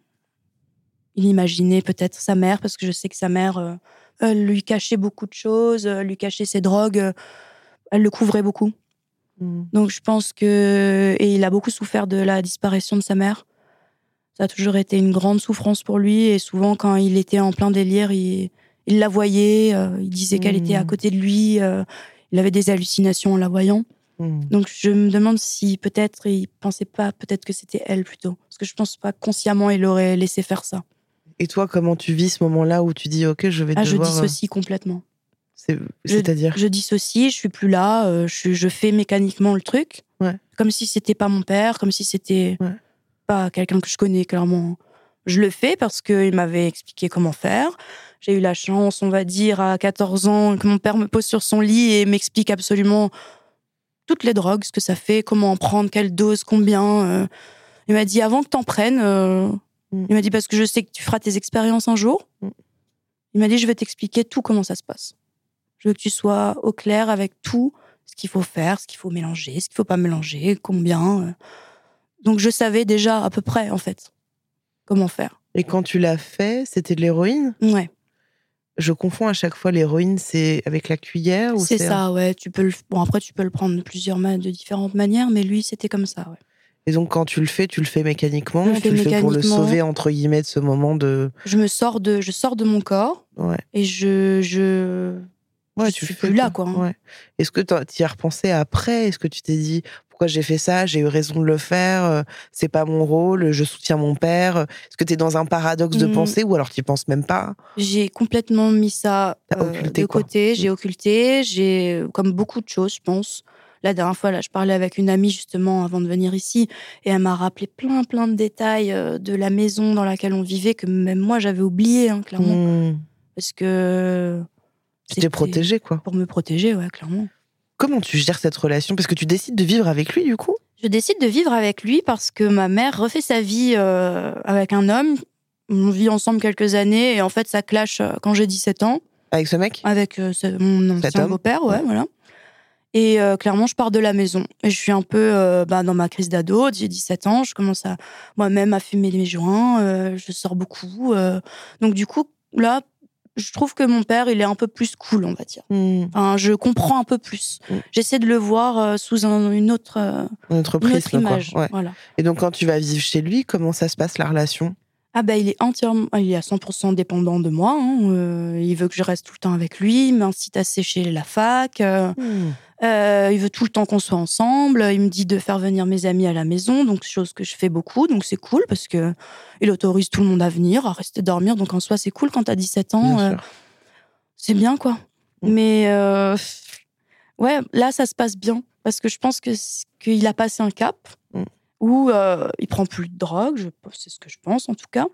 il imaginait peut-être sa mère, parce que je sais que sa mère euh, elle lui cachait beaucoup de choses, euh, lui cachait ses drogues, euh, elle le couvrait beaucoup. Mmh. Donc je pense que... Et il a beaucoup souffert de la disparition de sa mère. Ça a toujours été une grande souffrance pour lui, et souvent quand il était en plein délire, il, il la voyait, euh, il disait mmh. qu'elle était à côté de lui, euh, il avait des hallucinations en la voyant. Mmh. Donc je me demande si peut-être il pensait pas, peut-être que c'était elle plutôt, parce que je pense pas consciemment il aurait laissé faire ça. Et toi, comment tu vis ce moment-là où tu dis ok, je vais ah, devoir... Je dissocie complètement. C'est... C'est-à-dire je, je dissocie, je suis plus là, euh, je, je fais mécaniquement le truc, ouais. comme si c'était pas mon père, comme si c'était ouais. pas quelqu'un que je connais, clairement. Je le fais parce qu'il m'avait expliqué comment faire. J'ai eu la chance, on va dire, à quatorze ans, que mon père me pose sur son lit et m'explique absolument toutes les drogues, ce que ça fait, comment en prendre, quelle dose, combien. Euh. Il m'a dit, avant que t'en prennes, euh, mm. il m'a dit, parce que je sais que tu feras tes expériences un jour. Mm. Il m'a dit, je vais t'expliquer tout comment ça se passe. Je veux que tu sois au clair avec tout, ce qu'il faut faire, ce qu'il faut mélanger, ce qu'il faut pas mélanger, combien. Euh. Donc je savais déjà à peu près, en fait, comment faire. Et quand tu l'as fait, c'était de l'héroïne ? Ouais. Je confonds à chaque fois, l'héroïne, c'est avec la cuillère ou c'est, c'est ça, ouais. Tu peux le... Bon, après, tu peux le prendre de plusieurs ma... de différentes manières, mais lui, c'était comme ça, ouais. Et donc, quand tu le fais, tu le fais mécaniquement, je le tu fais le mécaniquement. fais pour le sauver, entre guillemets, de ce moment de... Je me sors de, je sors de mon corps, ouais. et je... je... Ouais, je tu suis fais plus quoi. là, quoi. Hein. Ouais. Est-ce que tu y as repensé après ? Est-ce que tu t'es dit, pourquoi j'ai fait ça ? J'ai eu raison de le faire, c'est pas mon rôle, je soutiens mon père. Est-ce que tu es dans un paradoxe de mmh. pensée, ou alors tu y penses même pas ? J'ai complètement mis ça euh, occulté, de quoi. côté, j'ai occulté, j'ai, comme beaucoup de choses, je pense. La dernière fois, là, je parlais avec une amie, justement, avant de venir ici, et elle m'a rappelé plein, plein de détails euh, de la maison dans laquelle on vivait, que même moi, j'avais oublié, hein, clairement. Mmh. Parce que... Tu t'es protégée, quoi. Pour me protéger, ouais, clairement. Comment tu gères cette relation ? Parce que tu décides de vivre avec lui, du coup ? Je décide de vivre avec lui parce que ma mère refait sa vie euh, avec un homme. On vit ensemble quelques années et en fait, ça clash quand j'ai dix-sept ans. Avec ce mec ? Avec euh, ce, mon ancien beau-père, ouais, ouais, voilà. Et euh, clairement, je pars de la maison. Et je suis un peu euh, bah, dans ma crise d'ado. J'ai dix-sept ans, je commence à moi-même à fumer mes joints. Euh, je sors beaucoup. Euh, donc du coup, là... je trouve que mon père, il est un peu plus cool, on va dire. Mmh. Enfin, je comprends un peu plus. Mmh. J'essaie de le voir euh, sous un, une autre, euh, une autre, prisme, une autre image. Quoi. Ouais. Voilà. Et donc, quand tu vas vivre chez lui, comment ça se passe, la relation ? Ah ben, il est entièrement, il est à cent pour cent dépendant de moi. Hein. Euh, il veut que je reste tout le temps avec lui. Il m'incite à sécher la fac. Euh, mmh. euh, il veut tout le temps qu'on soit ensemble. Il me dit de faire venir mes amis à la maison, donc chose que je fais beaucoup. Donc c'est cool parce que il autorise tout le monde à venir, à rester dormir. Donc en soi, c'est cool quand t'as dix-sept ans. Euh, c'est bien, quoi. Mmh. Mais euh, ouais, là, ça se passe bien parce que je pense que qu'il a passé un cap. Mmh. Où euh, il prend plus de drogue, je, c'est ce que je pense en tout cas.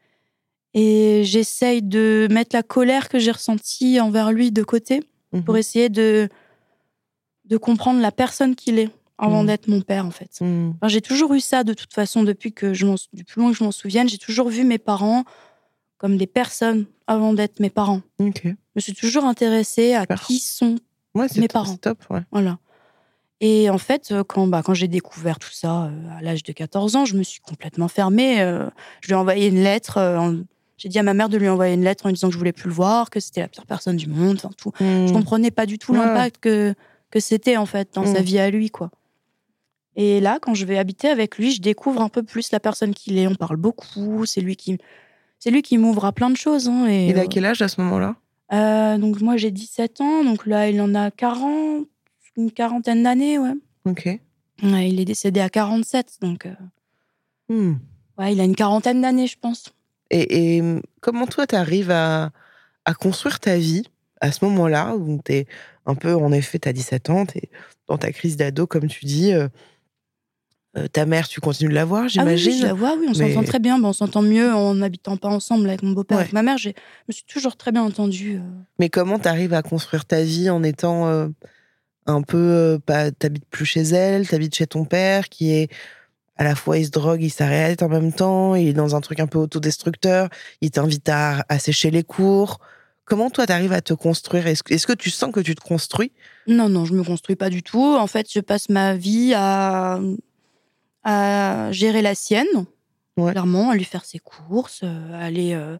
Et j'essaye de mettre la colère que j'ai ressentie envers lui de côté mmh. pour essayer de, de comprendre la personne qu'il est avant mmh. d'être mon père, en fait. Mmh. Enfin, j'ai toujours eu ça de toute façon, depuis que je m'en, du plus loin que je m'en souvienne. J'ai toujours vu mes parents comme des personnes avant d'être mes parents. Okay. Je me suis toujours intéressée à Super. Qui sont ouais, c'est mes t- parents. C'est top, ouais. Voilà. Et en fait, quand, bah, quand j'ai découvert tout ça euh, à l'âge de quatorze ans, je me suis complètement fermée. Euh, je lui ai envoyé une lettre. Euh, J'ai dit à ma mère de lui envoyer une lettre en lui disant que je voulais plus le voir, que c'était la pire personne du monde, enfin tout. Mmh. Je comprenais pas du tout ouais. l'impact que, que c'était, en fait, dans mmh. sa vie à lui, quoi. Et là, quand je vais habiter avec lui, je découvre un peu plus la personne qu'il est. On parle beaucoup, c'est lui qui, c'est lui qui m'ouvre à plein de choses. Hein, et, il a quel âge à ce moment-là ? euh, Donc moi, j'ai dix-sept ans, donc là, il en a quarante, une quarantaine d'années, ouais. Ok. Ouais, il est décédé à quarante-sept, donc... Euh... Mmh. Ouais, il a une quarantaine d'années, je pense. Et, et comment toi, t'arrives à, à construire ta vie à ce moment-là, où t'es un peu, en effet, t'as dix-sept ans, t'es dans ta crise d'ado, comme tu dis. Euh, euh, ta mère, tu continues de la voir, j'imagine. Ah oui, je la vois, oui, on mais... s'entend très bien. Bon, on s'entend mieux en n'habitant pas ensemble avec mon beau-père. Ouais. Avec ma mère, j'ai... je me suis toujours très bien entendue. Euh... Mais comment t'arrives à construire ta vie en étant euh, un peu... Euh, pas, t'habites plus chez elle, t'habites chez ton père, qui est... À la fois, il se drogue, il s'arrête en même temps, il est dans un truc un peu autodestructeur, il t'invite à, à sécher les cours. Comment toi, t'arrives à te construire ? Est-ce que, est-ce que tu sens que tu te construis ? Non, non, je me construis pas du tout. En fait, je passe ma vie à, à gérer la sienne, ouais. clairement, à lui faire ses courses, à, aller, euh,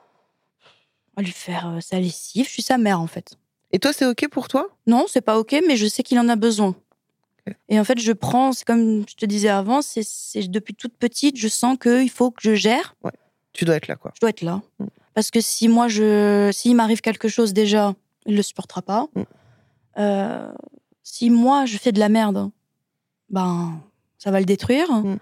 à lui faire euh, sa lessive. Je suis sa mère, en fait. Et toi, c'est OK pour toi ? Non, c'est pas OK, mais je sais qu'il en a besoin. Et en fait, je prends, c'est comme je te disais avant, c'est, c'est depuis toute petite, je sens qu'il faut que je gère. Ouais. Tu dois être là, quoi. Je dois être là. Mm. Parce que si moi, je, s'il m'arrive quelque chose déjà, il ne le supportera pas. Mm. Euh, si moi, je fais de la merde, ben, ça va le détruire. Mm.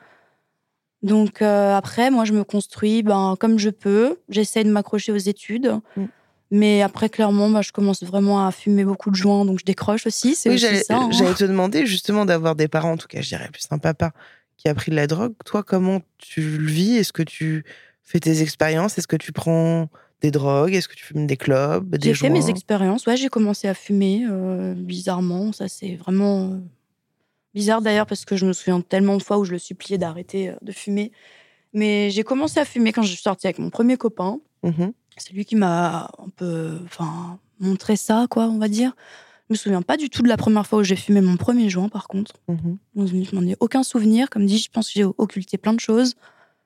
Donc euh, après, moi, je me construis ben, comme je peux. J'essaie de m'accrocher aux études. Mm. Mais après, clairement, bah, je commence vraiment à fumer beaucoup de joints, donc je décroche aussi. C'est oui, aussi j'allais, ça. Hein. J'allais te demander justement d'avoir des parents, en tout cas, je dirais plus un papa, qui a pris de la drogue. Toi, comment tu le vis ? Est-ce que tu fais tes expériences ? Est-ce que tu prends des drogues ? Est-ce que tu fumes des clopes, des J'ai joints ? fait mes expériences. Ouais, j'ai commencé à fumer, euh, bizarrement. Ça, c'est vraiment euh, bizarre d'ailleurs, parce que je me souviens tellement de fois où je le suppliais d'arrêter euh, de fumer. Mais j'ai commencé à fumer quand je suis sortie avec mon premier copain. Mmh. C'est lui qui m'a un peu, enfin, montré ça, quoi, on va dire. Je me souviens pas du tout de la première fois où j'ai fumé mon premier joint, par contre. Mmh. Donc, je m'en ai aucun souvenir. Comme dit, je pense que j'ai occulté plein de choses.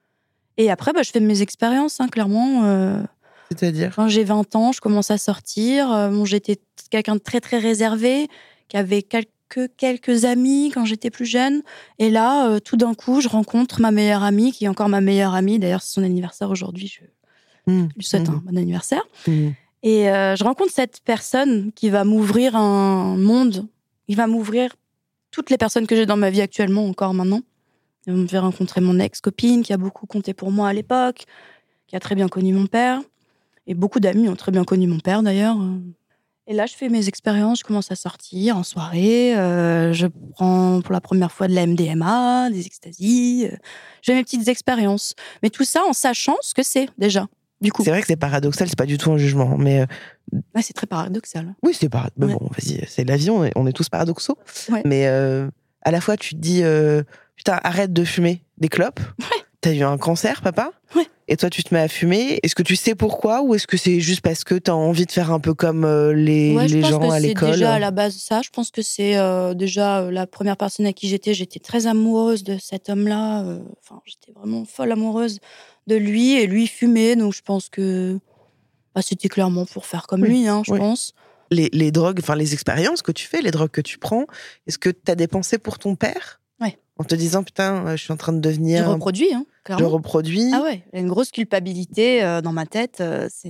Et après, bah, je fais mes expériences, hein, clairement. Euh, C'est-à-dire ? Quand j'ai vingt ans, je commence à sortir. Euh, bon, j'étais quelqu'un de très, très réservé, qui avait quelques, quelques amis quand j'étais plus jeune. Et là, euh, tout d'un coup, je rencontre ma meilleure amie, qui est encore ma meilleure amie. D'ailleurs, c'est son anniversaire aujourd'hui. Je mmh. lui souhaite mmh. un bon anniversaire. Mmh. Et euh, je rencontre cette personne qui va m'ouvrir un monde. Il va m'ouvrir toutes les personnes que j'ai dans ma vie actuellement, encore maintenant. Il va me faire rencontrer mon ex-copine, qui a beaucoup compté pour moi à l'époque, qui a très bien connu mon père. Et beaucoup d'amis ont très bien connu mon père, d'ailleurs. Et là, je fais mes expériences, je commence à sortir en soirée. Euh, je prends pour la première fois de la M D M A, des ecstasy. Euh, j'ai mes petites expériences. Mais tout ça en sachant ce que c'est, déjà. Du coup. C'est vrai que c'est paradoxal, c'est pas du tout un jugement, mais... Euh... Ouais, c'est très paradoxal. Oui, c'est paradoxal. Ouais. Bon, vas-y, c'est la vie, on est, on est tous paradoxaux. Ouais. Mais euh, à la fois, tu te dis, euh, putain, arrête de fumer des clopes. Ouais. T'as eu un cancer, papa ? Ouais. Et toi, tu te mets à fumer. Est-ce que tu sais pourquoi, ou est-ce que c'est juste parce que t'as envie de faire un peu comme euh, les, ouais, les gens à l'école ? Je pense que c'est déjà à la base ça. Je pense que c'est euh, déjà euh, la première personne à qui j'étais. J'étais très amoureuse de cet homme-là. Euh, enfin, j'étais vraiment folle amoureuse de lui. Et lui fumait, donc je pense que bah, c'était clairement pour faire comme oui. lui, hein, je oui. pense. Les, les drogues, enfin les expériences que tu fais, les drogues que tu prends, est-ce que t'as des pensées pour ton père ? Ouais. En te disant, putain, je suis en train de devenir... Je reproduis, hein, clairement. Je reproduis. Ah ouais, il y a une grosse culpabilité euh, dans ma tête. Euh, c'est...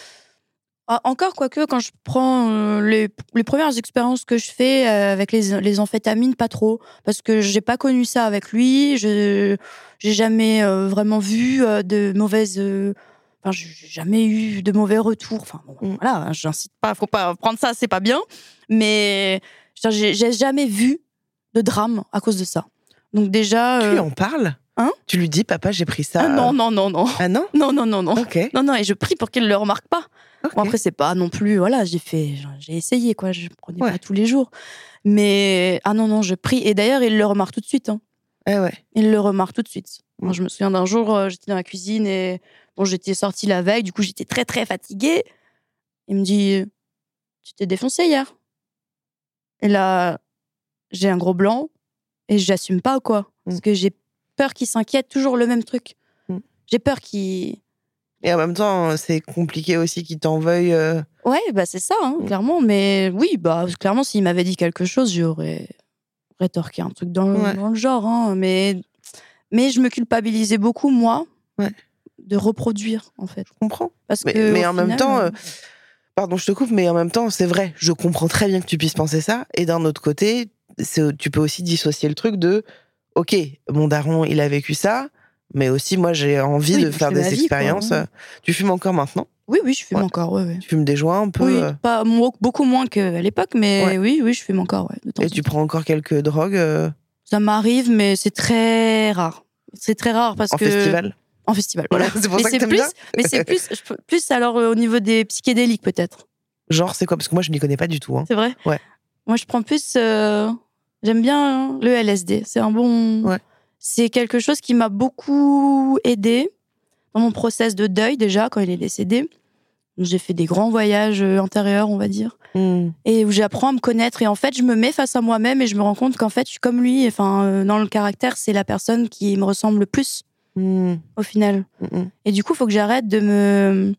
Ah, encore, quoique, quand je prends euh, les, les premières expériences que je fais euh, avec les, les amphétamines, pas trop. Parce que j'ai pas connu ça avec lui. Je j'ai jamais euh, vraiment vu euh, de mauvaises... Euh, enfin, j'ai jamais eu de mauvais retours. Enfin, bon, mm. voilà, hein, j'incite pas, faut pas prendre ça, c'est pas bien. Mais j'ai, j'ai jamais vu de drame à cause de ça. Donc déjà... Tu euh... lui en parles ? Hein ? Tu lui dis, papa, j'ai pris ça. Ah non, non, non, non. Ah non ? Non, non, non, non. Okay. Non, non, et je prie pour qu'il ne le remarque pas. Okay. Bon, après, c'est pas non plus... Voilà, j'ai fait... J'ai essayé, quoi. Je prenais ouais. pas tous les jours. Mais... Ah non, non, je prie. Et d'ailleurs, il le remarque tout de suite. Hein. Eh ouais. Il le remarque tout de suite. Mm. Moi, je me souviens d'un jour, euh, j'étais dans la cuisine et... Bon, j'étais sortie la veille. Du coup, j'étais très, très fatiguée. Il me dit... Tu t'es défoncé hier ? Et là, j'ai un gros blanc. Et j'assume pas, quoi. Parce mm. que j'ai peur qu'il s'inquiète, toujours le même truc. Mm. J'ai peur qu'il, Et en même temps, c'est compliqué aussi qu'il t'en veuille. Euh... Ouais, bah c'est ça, hein, clairement. Mais oui, bah clairement, s'il m'avait dit quelque chose, j'aurais rétorqué un truc dans, ouais. dans le genre. Hein, mais, mais je me culpabilisais beaucoup, moi, ouais. de reproduire, en fait. Je comprends. Parce mais que, mais en final, même temps, euh... euh, pardon, je te coupe, mais en même temps, c'est vrai, je comprends très bien que tu puisses penser ça. Et d'un autre côté, c'est, tu peux aussi dissocier le truc de, ok, mon daron, il a vécu ça. Mais aussi, moi, j'ai envie oui, de faire des vie, expériences. Quoi, ouais. Tu fumes encore maintenant ? Oui, oui, je fume ouais. encore, ouais, ouais. Tu fumes des joints un peu ? Oui, euh... pas, beaucoup moins qu'à l'époque, mais ouais. oui, oui, je fume encore, ouais. De temps Et tu prends encore quelques drogues euh... Ça m'arrive, mais c'est très rare. C'est très rare parce en que... En festival ? En festival, voilà. C'est pour mais ça que c'est t'aimes plus, bien mais c'est plus, plus alors euh, au niveau des psychédéliques, peut-être. Genre, c'est quoi ? Parce que moi, je n'y connais pas du tout. Hein. C'est vrai ? Ouais. Moi, je prends plus... Euh... J'aime bien hein, le L S D. C'est un bon... Ouais. C'est quelque chose qui m'a beaucoup aidée dans mon process de deuil, déjà, quand il est décédé. J'ai fait des grands voyages intérieurs, on va dire. Mm. Et où j'apprends à me connaître. Et en fait, je me mets face à moi-même et je me rends compte qu'en fait, je suis comme lui. Enfin, euh, dans le caractère, c'est la personne qui me ressemble le plus, mm. au final. Mm-mm. Et du coup, il faut que j'arrête de me...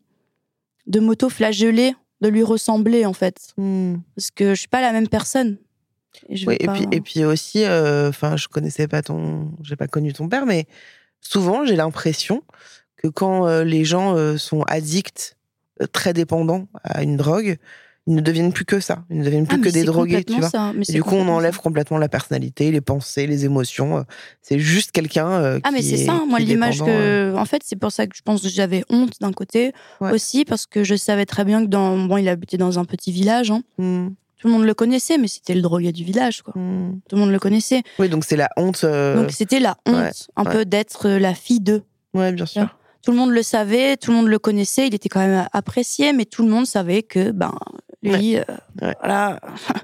de m'auto-flageller, de lui ressembler, en fait. Mm. Parce que je suis pas la même personne. Et, je oui, et, pas... puis, et puis aussi, enfin, euh, je connaissais pas ton... J'ai pas connu ton père, mais souvent, j'ai l'impression que quand euh, les gens euh, sont addicts, euh, très dépendants à une drogue, ils ne deviennent plus que ça. Ils ne deviennent plus ah, que des drogués, tu vois. Ça, mais et du coup, on enlève ça. complètement la personnalité, les pensées, les émotions. C'est juste quelqu'un euh, qui Ah, mais c'est est, ça, moi, l'image dépendant, que... Euh... En fait, c'est pour ça que je pense que j'avais honte d'un côté, ouais. aussi, parce que je savais très bien que dans... Bon, il habitait dans un petit village, hein. Mm. Tout le monde le connaissait, mais c'était le drogué du village, quoi. Mm. Tout le monde le connaissait. Oui, donc c'est la honte. Euh... Donc c'était la honte, ouais, un ouais. peu d'être la fille d'eux. Ouais, bien sûr. Tout le monde le savait, tout le monde le connaissait, il était quand même apprécié, mais tout le monde savait que, ben, lui, ouais. Euh, ouais. voilà,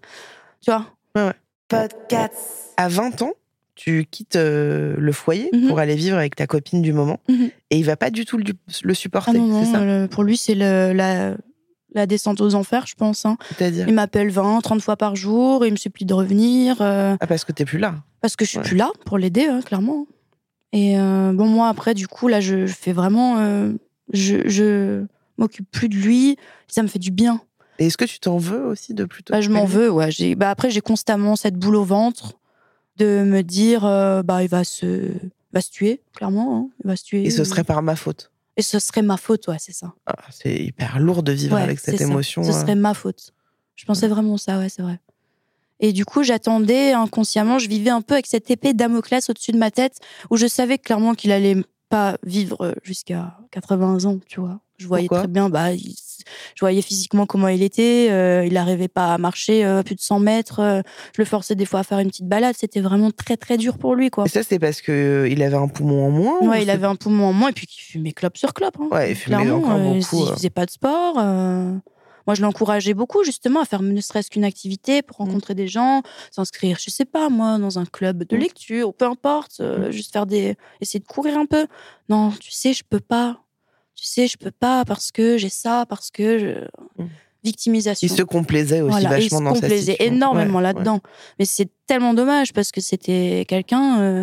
tu vois. Ouais, ouais. Podcast. À vingt ans, tu quittes euh, le foyer mm-hmm. pour aller vivre avec ta copine du moment, mm-hmm. et il va pas du tout le, le supporter, ah non, non, c'est ça le, pour lui, c'est le, la... la descente aux enfers, je pense. Hein. C'est-à-dire ? Il m'appelle vingt, trente fois par jour, il me supplie de revenir. Euh... Ah, parce que t'es plus là. Parce que je suis ouais. plus là pour l'aider, hein, clairement. Et euh, bon, moi, après, du coup, là, je, je fais vraiment... Euh, je, je m'occupe plus de lui, ça me fait du bien. Et est-ce que tu t'en veux aussi de plutôt bah, Je m'en veux, ouais. J'ai... Bah, après, j'ai constamment cette boule au ventre de me dire, euh, bah, il va se, va se tuer, clairement. Hein. Il va se tuer. Et ce serait par ma faute. Et ce serait ma faute, ouais, c'est ça. Ah, c'est hyper lourd de vivre ouais, avec cette émotion. Ça. Ce serait ma faute. Je pensais ouais. vraiment ça, ouais, c'est vrai. Et du coup, j'attendais inconsciemment, je vivais un peu avec cette épée de Damoclès au-dessus de ma tête, où je savais clairement qu'il allait pas vivre jusqu'à quatre-vingts ans, tu vois. Je voyais Pourquoi ? très bien, bah, il, je voyais physiquement comment il était, euh, il n'arrivait pas à marcher euh, plus de cent mètres, euh, je le forçais des fois à faire une petite balade, c'était vraiment très très dur pour lui, quoi. Et ça, c'est parce qu'il euh, avait un poumon en moins ? Ouais, il c'est... avait un poumon en moins, et puis qu'il fumait clope sur clope. Hein. Ouais, il fumait encore euh, beaucoup. Il faisait pas de sport. Euh... Moi, je l'encourageais beaucoup, justement, à faire ne serait-ce qu'une activité pour rencontrer mmh. des gens, s'inscrire, je sais pas, moi, dans un club de mmh. lecture, ou peu importe, euh, mmh. juste faire des... essayer de courir un peu. Non, tu sais, je peux pas. Tu sais, je peux pas parce que j'ai ça, parce que... Je... Mmh. Victimisation. Il se complaisait aussi voilà, vachement dans sa situation. Il se complaisait énormément ouais, là-dedans. Ouais. Mais c'est tellement dommage, parce que c'était quelqu'un euh,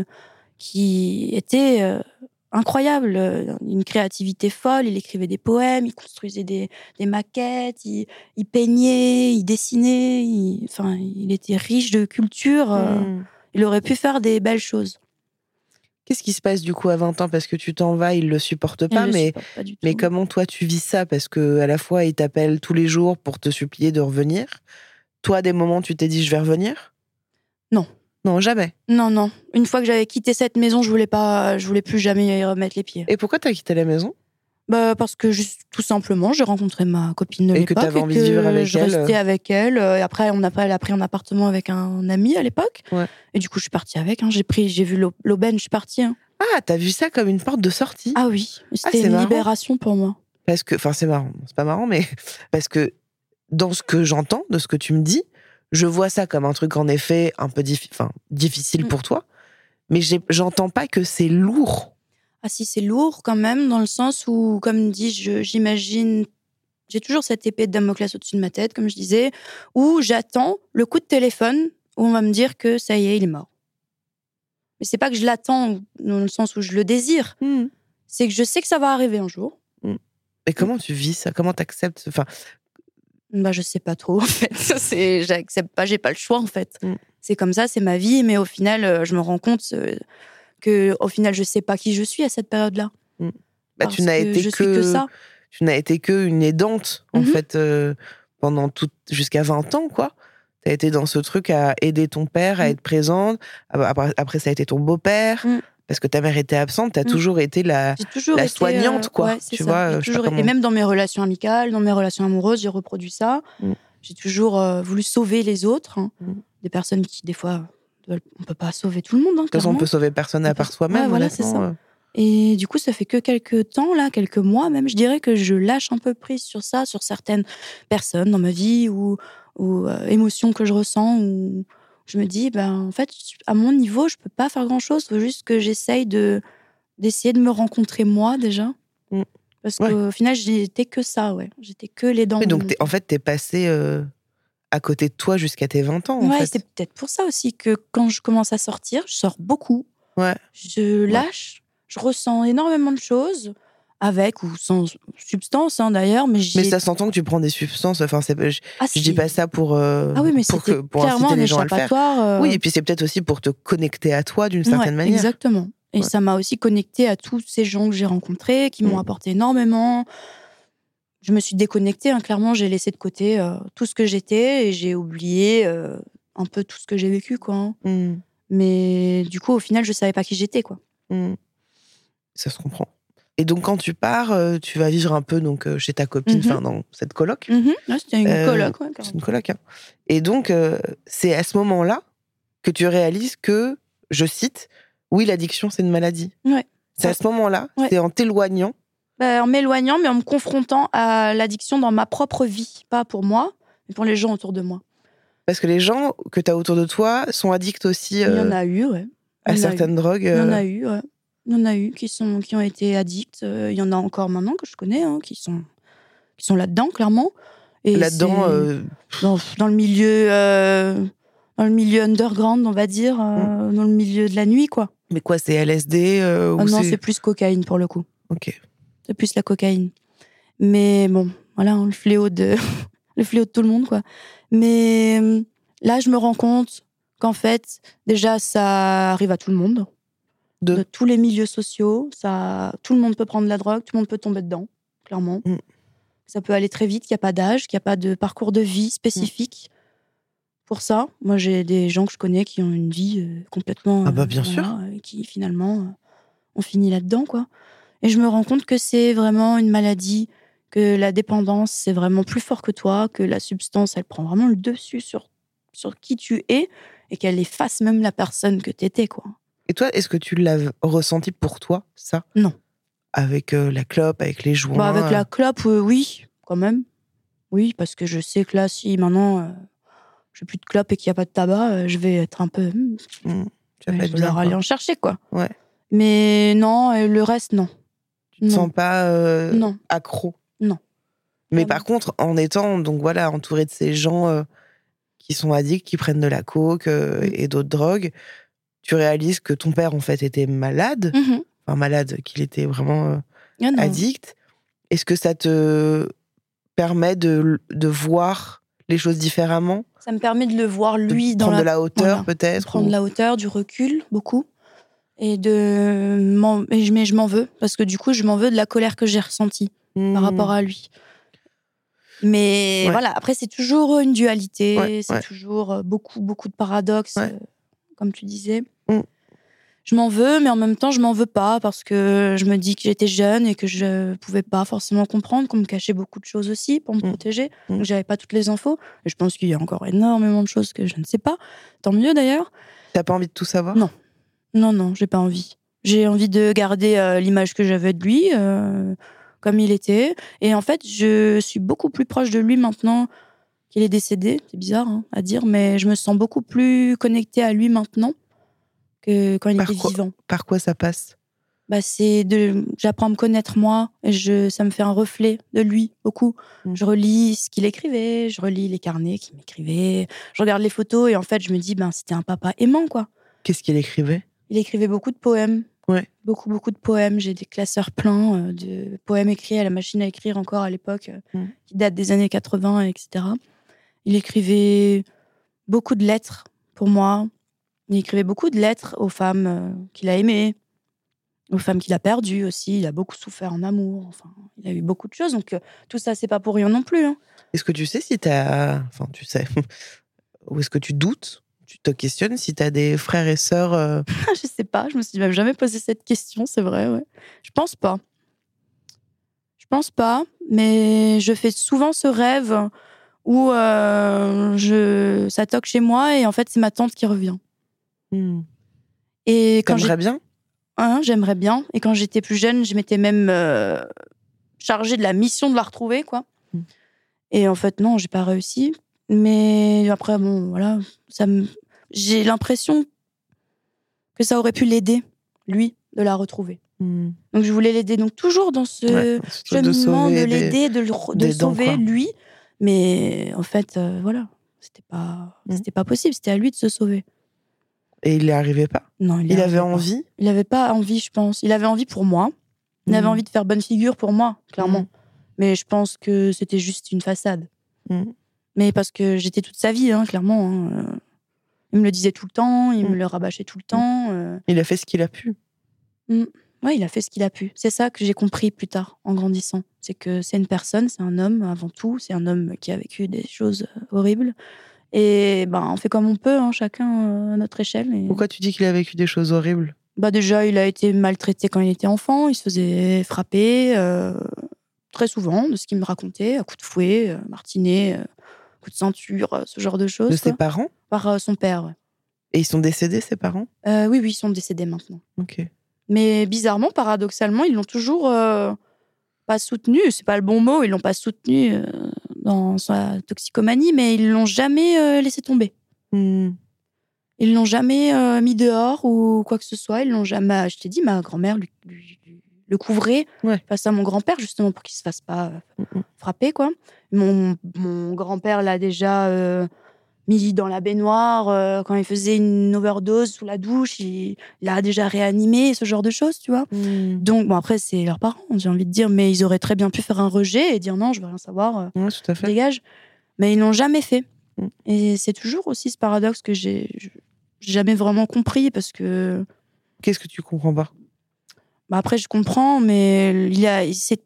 qui était... Euh, incroyable, une créativité folle, il écrivait des poèmes, il construisait des, des maquettes, il, il peignait, il dessinait, il, enfin, il était riche de culture, mmh. euh, il aurait pu faire des belles choses. Qu'est-ce qui se passe du coup à vingt ans ? Parce que tu t'en vas, il le supporte pas, il mais, le supporte pas du tout. Mais comment toi tu vis ça ? Parce que à la fois il t'appelle tous les jours pour te supplier de revenir. Toi, à des moments, tu t'es dit je vais revenir ? Non. Non, jamais. Non, non. Une fois que j'avais quitté cette maison, je voulais pas, je voulais plus jamais y remettre les pieds. Et pourquoi t'as quitté la maison ? Bah parce que juste, tout simplement, j'ai rencontré ma copine de et l'époque que t'avais envie de vivre avec je elle. restais avec elle. Et après, on a pas, elle a pris un appartement avec un ami à l'époque. Ouais. Et du coup, je suis partie avec. Hein. J'ai pris, j'ai vu l'aubaine, je suis partie. Hein. Ah, t'as vu ça comme une porte de sortie ? Ah oui, c'était ah, une marrant. libération pour moi. Parce que, enfin, c'est marrant. C'est pas marrant, mais parce que dans ce que j'entends, de ce que tu me dis. Je vois ça comme un truc, en effet, un peu diffi- enfin, difficile mmh. pour toi, mais j'ai, j'entends pas que c'est lourd. Ah si, c'est lourd quand même, dans le sens où, comme dit, je, j'imagine... J'ai toujours cette épée de Damoclès au-dessus de ma tête, comme je disais, où j'attends le coup de téléphone où on va me dire que ça y est, il est mort. Mais c'est pas que je l'attends dans le sens où je le désire, mmh. c'est que je sais que ça va arriver un jour, Mmh. Et comment tu vis ça? Comment t'acceptes? Enfin, Bah, je sais pas trop, en fait. C'est, j'accepte pas, j'ai pas le choix, en fait. mmh. C'est comme ça, c'est ma vie, mais au final, euh, je me rends compte euh, que, au final, je sais pas qui je suis à cette période-là. Mmh. Bah, Parce tu n'as que été je suis que que, ça. tu n'as été que une aidante, en Mhm. fait, euh, pendant tout, jusqu'à vingt ans, quoi. T'as été dans ce truc à aider ton père, à Mm. être présente. Après, après, ça a été ton beau-père. Mm. Parce que ta mère était absente, t'as Mm. toujours été la, J'ai toujours la été, soignante, euh, quoi. ouais, c'est Tu ça. vois, J'ai euh, je sais pas toujours été, et comment. même dans mes relations amicales, dans mes relations amoureuses, j'ai reproduit ça. Mm. J'ai toujours euh, voulu sauver les autres, hein. Mm. Des personnes qui, des fois, veulent- on peut pas sauver tout le monde, hein, De toute façon, on clairement. peut sauver personne à On peut- part soi-même, Ouais, voilà, c'est honnêtement. ça. euh. Et du coup, ça fait que quelques temps, là, quelques mois même, je dirais que je lâche un peu prise sur ça, sur certaines personnes dans ma vie ou, ou euh, émotions que je ressens, où je me dis, ben, en fait, à mon niveau, je peux pas faire grand-chose. Il faut juste que j'essaye de, d'essayer de me rencontrer moi, déjà. Mm. Parce Ouais. qu'au final, j'étais que ça, ouais. J'étais que les dents. Oui, de donc, mon t'es- en père. fait, t'es passé euh, à côté de toi jusqu'à tes vingt ans, en Ouais, fait. c'est peut-être pour ça aussi que quand je commence à sortir, je sors beaucoup. Ouais. Je lâche, je ressens énormément de choses, avec ou sans substance, hein, d'ailleurs, mais j'ai... Mais ça s'entend que tu prends des substances. Enfin, c'est, je, Ah, je dis pas c'est- ça pour, euh, Ah oui, mais pour, c'était que, pour clairement inciter un les gens à le faire. échappatoire. euh, Oui, et puis c'est peut-être aussi pour te connecter à toi d'une certaine ouais, manière. exactement. Et Ouais. ça m'a aussi connectée à tous ces gens que j'ai rencontrés, qui m'ont Mm. apporté énormément. Je me suis déconnectée, hein, clairement, j'ai laissé de côté euh, tout ce que j'étais et j'ai oublié euh, un peu tout ce que j'ai vécu, quoi, hein. Mm. Mais du coup, au final, je savais pas qui j'étais, quoi. Mm. Ça se comprend. Et donc, quand tu pars, euh, tu vas vivre un peu donc, euh, chez ta copine, Mhm. enfin, dans cette coloc. Mhm. Ouais, c'était une Euh, coloc, ouais, C'est carrément. une coloc, hein. Et donc, euh, c'est à ce moment-là que tu réalises que, je cite, oui, l'addiction, c'est une maladie. Ouais. C'est Ouais. à ce moment-là, Ouais. c'est en t'éloignant. Bah, en m'éloignant, mais en me confrontant à l'addiction dans ma propre vie. Pas pour moi, mais pour les gens autour de moi. Parce que les gens que tu as autour de toi sont addicts aussi Il y en euh, a eu, ouais. Il à y en a certaines eu. drogues. Il y en euh, a eu, ouais. Il y en a eu qui, sont, qui ont été addicts. Euh, il y en a encore maintenant que je connais, hein, qui sont, qui sont là-dedans, clairement. Et Là-dedans, c'est euh, dans, dans le milieu, euh, dans le milieu underground, on va dire, euh, dans le milieu de la nuit, quoi. mais quoi, c'est L S D euh, Ah ou non, c'est... c'est plus cocaïne pour le coup. Ok. C'est plus la cocaïne. Mais bon, voilà, hein, le fléau de le fléau de tout le monde, quoi. Mais euh, là, je me rends compte qu'en fait, déjà, ça arrive à tout le monde, De- de tous les milieux sociaux. Ça, tout le monde peut prendre de la drogue, tout le monde peut tomber dedans, clairement. Mm. Ça peut aller très vite, qu'il n'y a pas d'âge, qu'il n'y a pas de parcours de vie spécifique pour ça. Moi, j'ai des gens que je connais qui ont une vie euh, complètement... Ah bah, euh, bien voilà, sûr. euh, qui, finalement, euh, ont fini là-dedans, quoi. Et je me rends compte que c'est vraiment une maladie, que la dépendance, c'est vraiment plus fort que toi, que la substance, elle prend vraiment le dessus sur, sur qui tu es, et qu'elle efface même la personne que t'étais, quoi. Et toi, est-ce que tu l'as ressenti pour toi, ça? Non. Avec euh, la clope, avec les joints Bah, avec la clope, euh, oui, quand même. Oui, parce que je sais que là, si maintenant, euh, j'ai plus de clope et qu'il n'y a pas de tabac, euh, je vais être un peu... hmm, Mmh, tu vas il pas être va bien, falloir aller quoi. en chercher, quoi. Ouais. Mais non, et le reste, non. Tu te Non. sens pas euh, Non. accro. Non. Mais Vraiment. par contre, en étant donc voilà entouré de ces gens euh, qui sont addicts, qui prennent de la coke euh, Mm. et d'autres drogues, tu réalises que ton père en fait était malade, Mhm. enfin malade, qu'il était vraiment euh, Ah non. addict. Est-ce que ça te permet de, de voir les choses différemment, Ça me permet de le voir, lui, de dans prendre la... de la hauteur voilà. peut-être Prendre ou- de la hauteur, du recul, beaucoup. Et de... m'en- et je- Mais je m'en veux, parce que du coup, je m'en veux de la colère que j'ai ressentie Mmh. par rapport à lui. Mais Ouais. voilà, après, c'est toujours une dualité, Ouais, c'est ouais. toujours euh, beaucoup, beaucoup de paradoxes, Ouais. euh, comme tu disais. Mm. Je m'en veux, mais en même temps, je m'en veux pas, parce que je me dis que j'étais jeune et que je pouvais pas forcément comprendre, qu'on me cachait beaucoup de choses aussi pour me Mm. protéger. Mm. Donc, j'avais pas toutes les infos. Et je pense qu'il y a encore énormément de choses que je ne sais pas. Tant mieux, d'ailleurs. T'as pas envie de tout savoir? Non. Non, non, j'ai pas envie. J'ai envie de garder euh, l'image que j'avais de lui, euh, comme il était. Et en fait, je suis beaucoup plus proche de lui maintenant qu'il est décédé. C'est bizarre hein, à dire, mais je me sens beaucoup plus connectée à lui maintenant que quand il Par était quoi- vivant. Par quoi ça passe? Bah, c'est de, j'apprends à me connaître moi, et je, ça me fait un reflet de lui, beaucoup. Mm. Je relis ce qu'il écrivait, je relis les carnets qu'il m'écrivait, je regarde les photos, et en fait, je me dis, ben, c'était un papa aimant, quoi. Qu'est-ce qu'il écrivait? Il écrivait beaucoup de poèmes Ouais. Beaucoup, beaucoup de poèmes. J'ai des classeurs pleins euh, de poèmes écrits à la machine à écrire encore à l'époque, euh, Mm. qui datent des années quatre-vingts, et cetera. Il écrivait beaucoup de lettres pour moi. Il écrivait beaucoup de lettres aux femmes euh, qu'il a aimées, aux femmes qu'il a perdues aussi. Il a beaucoup souffert en amour. Enfin, il a eu beaucoup de choses. Donc, euh, tout ça, c'est pas pour rien non plus. Hein. Est-ce que tu sais si t'as... Enfin, tu sais. Ou est-ce que tu doutes? Tu te questionnes si t'as des frères et sœurs euh... Je sais pas. Je me suis même jamais posé cette question, c'est vrai. Ouais. Je pense pas. Je pense pas. Mais je fais souvent ce rêve où euh, je... ça toque chez moi et en fait, c'est ma tante qui revient. hmm. Et quand T'aimerais bien? Hein, j'aimerais bien. Et quand j'étais plus jeune, je m'étais même euh, chargée de la mission de la retrouver, quoi. Mm. Et en fait, non, j'ai pas réussi. Mais après, bon, voilà, ça me... j'ai l'impression que ça aurait pu l'aider, lui, de la retrouver. Hmm. Donc je voulais l'aider. Donc toujours dans ce Ouais, cheminement de, sauver des- l'aider, de, le, de des le dents, sauver, quoi. lui. Mais en fait, euh, voilà, c'était pas, Mm. c'était pas possible. C'était à lui de se sauver. Et il n'y arrivait pas? Non, il, Il avait arrivait pas. envie? Il avait pas envie, je pense. Il avait envie pour moi. Il avait Mhm. envie de faire bonne figure pour moi, clairement. Mhm. Mais je pense que c'était juste une façade. Mhm. Mais parce que j'étais toute sa vie, hein, clairement. Hein. Euh, Il me le disait tout le temps, il Mhm. me le rabâchait tout le temps. euh. Il a fait ce qu'il a pu. Ouais, il a fait ce qu'il a pu. C'est ça que j'ai compris plus tard, en grandissant. C'est que c'est une personne, c'est un homme avant tout. C'est un homme qui a vécu des choses euh, horribles. Et ben, on fait comme on peut, hein, chacun euh, à notre échelle. Et... Pourquoi tu dis qu'il a vécu des choses horribles? Bah déjà, il a été maltraité quand il était enfant. Il se faisait frapper euh, très souvent, de ce qu'il me racontait, à coups de fouet, euh, martinet, euh, coups de ceinture, euh, ce genre de choses. De ses quoi. parents? Par euh, son père, ouais. Et ils sont décédés, ses parents? Euh, oui, oui, ils sont décédés maintenant. Ok. Mais bizarrement, paradoxalement, ils l'ont toujours euh, pas soutenu. C'est pas le bon mot, ils l'ont pas soutenu euh, dans sa toxicomanie, mais ils l'ont jamais euh, laissé tomber. Hmm. Ils l'ont jamais euh, mis dehors ou quoi que ce soit. Ils l'ont jamais. Je t'ai dit, ma grand-mère lui, lui- lui- le couvrait Ouais. face à mon grand-père justement pour qu'il se fasse pas euh, Mhm. frapper, quoi. Mon, mon grand-père l'a déjà euh, mis dans la baignoire euh, quand il faisait une overdose sous la douche. Il l'a déjà réanimé, ce genre de choses, tu vois. Hmm. Donc bon, après c'est leurs parents, j'ai envie de dire, mais ils auraient très bien pu faire un rejet et dire non, je veux rien savoir, euh, Ouais, tout à fait. dégage. Mais ils l'ont jamais fait. Mm. Et c'est toujours aussi ce paradoxe que j'ai j'ai jamais vraiment compris parce que Qu'est-ce que tu comprends pas? bah après je comprends, mais il y a c'est-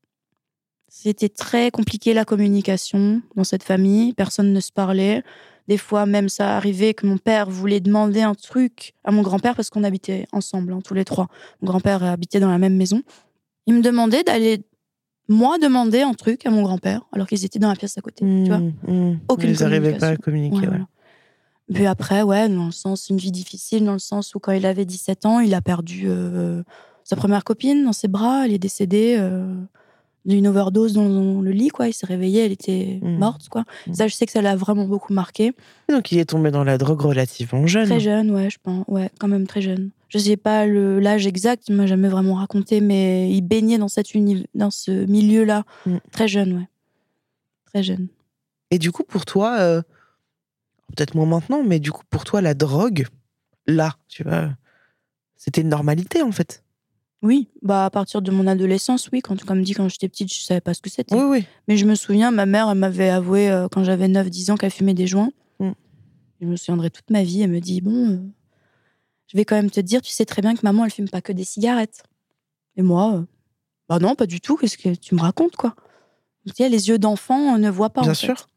c'était très compliqué la communication dans cette famille. Personne ne se parlait. Des fois même ça arrivait que mon père voulait demander un truc à mon grand-père parce qu'on habitait ensemble, hein, tous les trois. Mon grand-père habitait dans la même maison. Il me demandait d'aller moi demander un truc à mon grand-père alors qu'ils étaient dans la pièce à côté. Tu vois. Hmm, hmm. Aucune Ils n'arrivaient pas à communication. communiquer. Ouais, ouais. voilà. Puis après, ouais, dans le sens, une vie difficile, dans le sens où quand il avait dix-sept ans, il a perdu euh, sa première copine dans ses bras. Elle est décédée euh, d'une overdose dans, dans le lit, quoi. Il s'est réveillé, elle était Mm. morte, quoi. Mm. Ça, je sais que ça l'a vraiment beaucoup marqué. Donc il est tombé dans la drogue relativement jeune. Très jeune, ouais, je pense. Ouais, quand même très jeune. Je sais pas le- l'âge exact, il m'a jamais vraiment raconté, mais il baignait dans, cette uni- dans ce milieu-là. Mm. Très jeune, ouais. Très jeune. Et du coup, pour toi, euh, peut-être moins maintenant, mais du coup, pour toi, la drogue, là, tu vois, c'était une normalité, en fait. Oui, bah à partir de mon adolescence, oui. Quand, comme dit, quand j'étais petite, je savais pas ce que c'était. Oui, oui. Mais je me souviens, ma mère, elle m'avait avoué euh, quand j'avais neuf dix ans qu'elle fumait des joints. Mm. Je me souviendrai toute ma vie. Elle me dit, bon, euh, je vais quand même te dire, tu sais très bien que maman, elle fume pas que des cigarettes. Et moi, euh, bah non, pas du tout. Qu'est-ce que tu me racontes, quoi? Tu sais, les yeux d'enfant euh, ne voient pas, Bien en fait. sûr.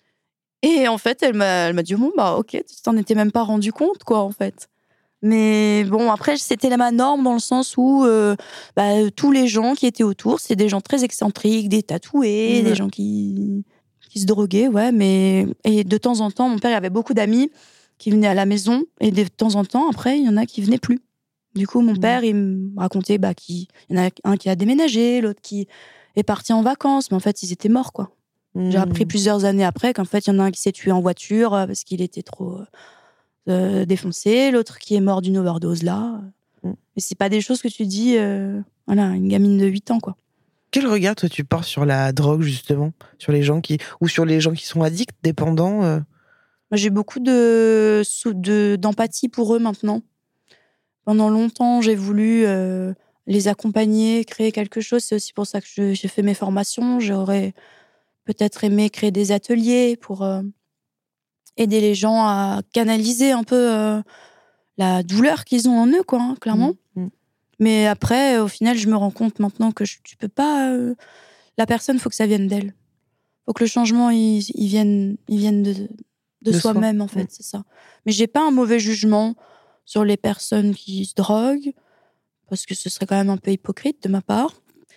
Et en fait, elle m'a, elle m'a dit, bon, bah ok, tu t'en étais même pas rendu compte, quoi, en fait. Mais bon, après, c'était ma norme dans le sens où euh, bah, tous les gens qui étaient autour, c'est des gens très excentriques, des tatoués, Ouais. des gens qui, qui se droguaient, ouais. Mais et de temps en temps, mon père il avait beaucoup d'amis qui venaient à la maison, et de temps en temps, après, il y en a qui venaient plus. Du coup, mon Mhm. père, il me racontait bah, qu'il y en a un qui a déménagé, l'autre qui est parti en vacances, mais en fait, ils étaient morts, quoi. J'ai Mm. appris plusieurs années après qu'en fait, il y en a un qui s'est tué en voiture euh, parce qu'il était trop euh, défoncé, l'autre qui est mort d'une overdose là. Mm. Mais c'est pas des choses que tu dis, euh, voilà, une gamine de huit ans, quoi. Quel regard, toi, tu portes sur la drogue, justement, sur les gens qui, ou sur les gens qui sont addicts, dépendants euh Moi, j'ai beaucoup de, sou- de, d'empathie pour eux maintenant. pendant longtemps, j'ai voulu euh, les accompagner, créer quelque chose. C'est aussi pour ça que je, j'ai fait mes formations. J'aurais peut-être aimé créer des ateliers pour euh, aider les gens à canaliser un peu euh, la douleur qu'ils ont en eux, quoi, hein, clairement. Mmh, mmh. Mais après, au final, je me rends compte maintenant que je, tu peux pas... Euh, la personne, il faut que ça vienne d'elle. Il faut que le changement, il, il vienne, il vienne de, de, De soi-même, soi. en fait, Mmh. c'est ça. Mais j'ai pas un mauvais jugement sur les personnes qui se droguent, parce que ce serait quand même un peu hypocrite de ma part.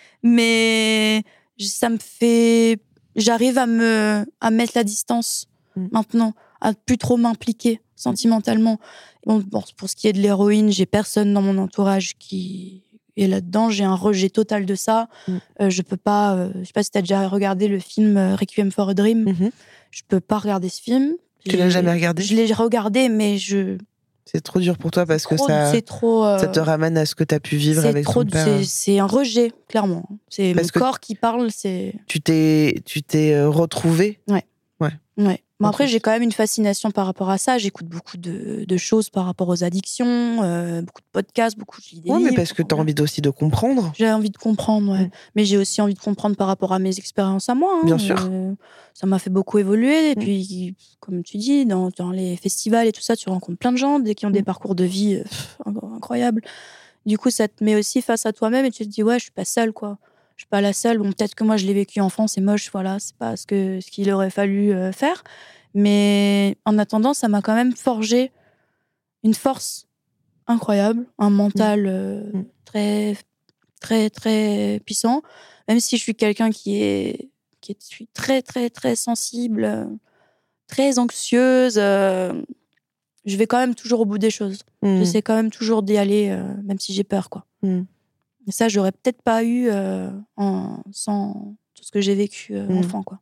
Mais ça me fait... J'arrive à me à mettre la distance Mmh. maintenant, à plus trop m'impliquer sentimentalement. Bon, bon, pour ce qui est de l'héroïne, j'ai personne dans mon entourage qui est là-dedans. J'ai un rejet total de ça. Mmh. Euh, je peux pas... Euh, je sais pas si t'as déjà regardé le film euh, Requiem for a Dream. Mmh. Je peux pas regarder ce film. Tu l'as J'ai- jamais regardé ? Je l'ai regardé, mais je... C'est trop dur pour toi parce que trop- ça, c'est trop... euh, ça te ramène à ce que tu as pu vivre c'est avec trop, ton père. c'est, c'est un rejet, clairement. C'est Parce mon que- corps qui parle, c'est... Tu t'es, tu t'es euh, retrouvé. Ouais. Bon, après, Ok. j'ai quand même une fascination par rapport à ça. J'écoute beaucoup de, de choses par rapport aux addictions, euh, beaucoup de podcasts, beaucoup de je lis des Oui, mais livres. parce que tu as Voilà. envie aussi de comprendre. J'ai envie de comprendre, ouais. Mm. Mais j'ai aussi envie de comprendre par rapport à mes expériences à moi. hein. Bien sûr. Euh, ça m'a fait beaucoup évoluer. Et Mm. puis, comme tu dis, dans, dans les festivals et tout ça, tu rencontres plein de gens dès qui ont des Mm. parcours de vie euh, pff, incroyables. Du coup, ça te met aussi face à toi-même et tu te dis, ouais, je suis pas seule, quoi. Je suis pas la seule. Bon, peut-être que moi, je l'ai vécu enfant, c'est moche, voilà, c'est pas ce, que, ce qu'il aurait fallu euh, faire. Mais en attendant, ça m'a quand même forgé une force incroyable, un mental euh, Mm. très, très, très puissant. Même si je suis quelqu'un qui est, qui est je suis très, très, très sensible, euh, très anxieuse, euh, je vais quand même toujours au bout des choses. Mm. J'essaie quand même toujours d'y aller, euh, même si j'ai peur, quoi. Mm. Et ça, j'aurais peut-être pas eu euh, en, sans tout ce que j'ai vécu euh, Mm. enfant, quoi.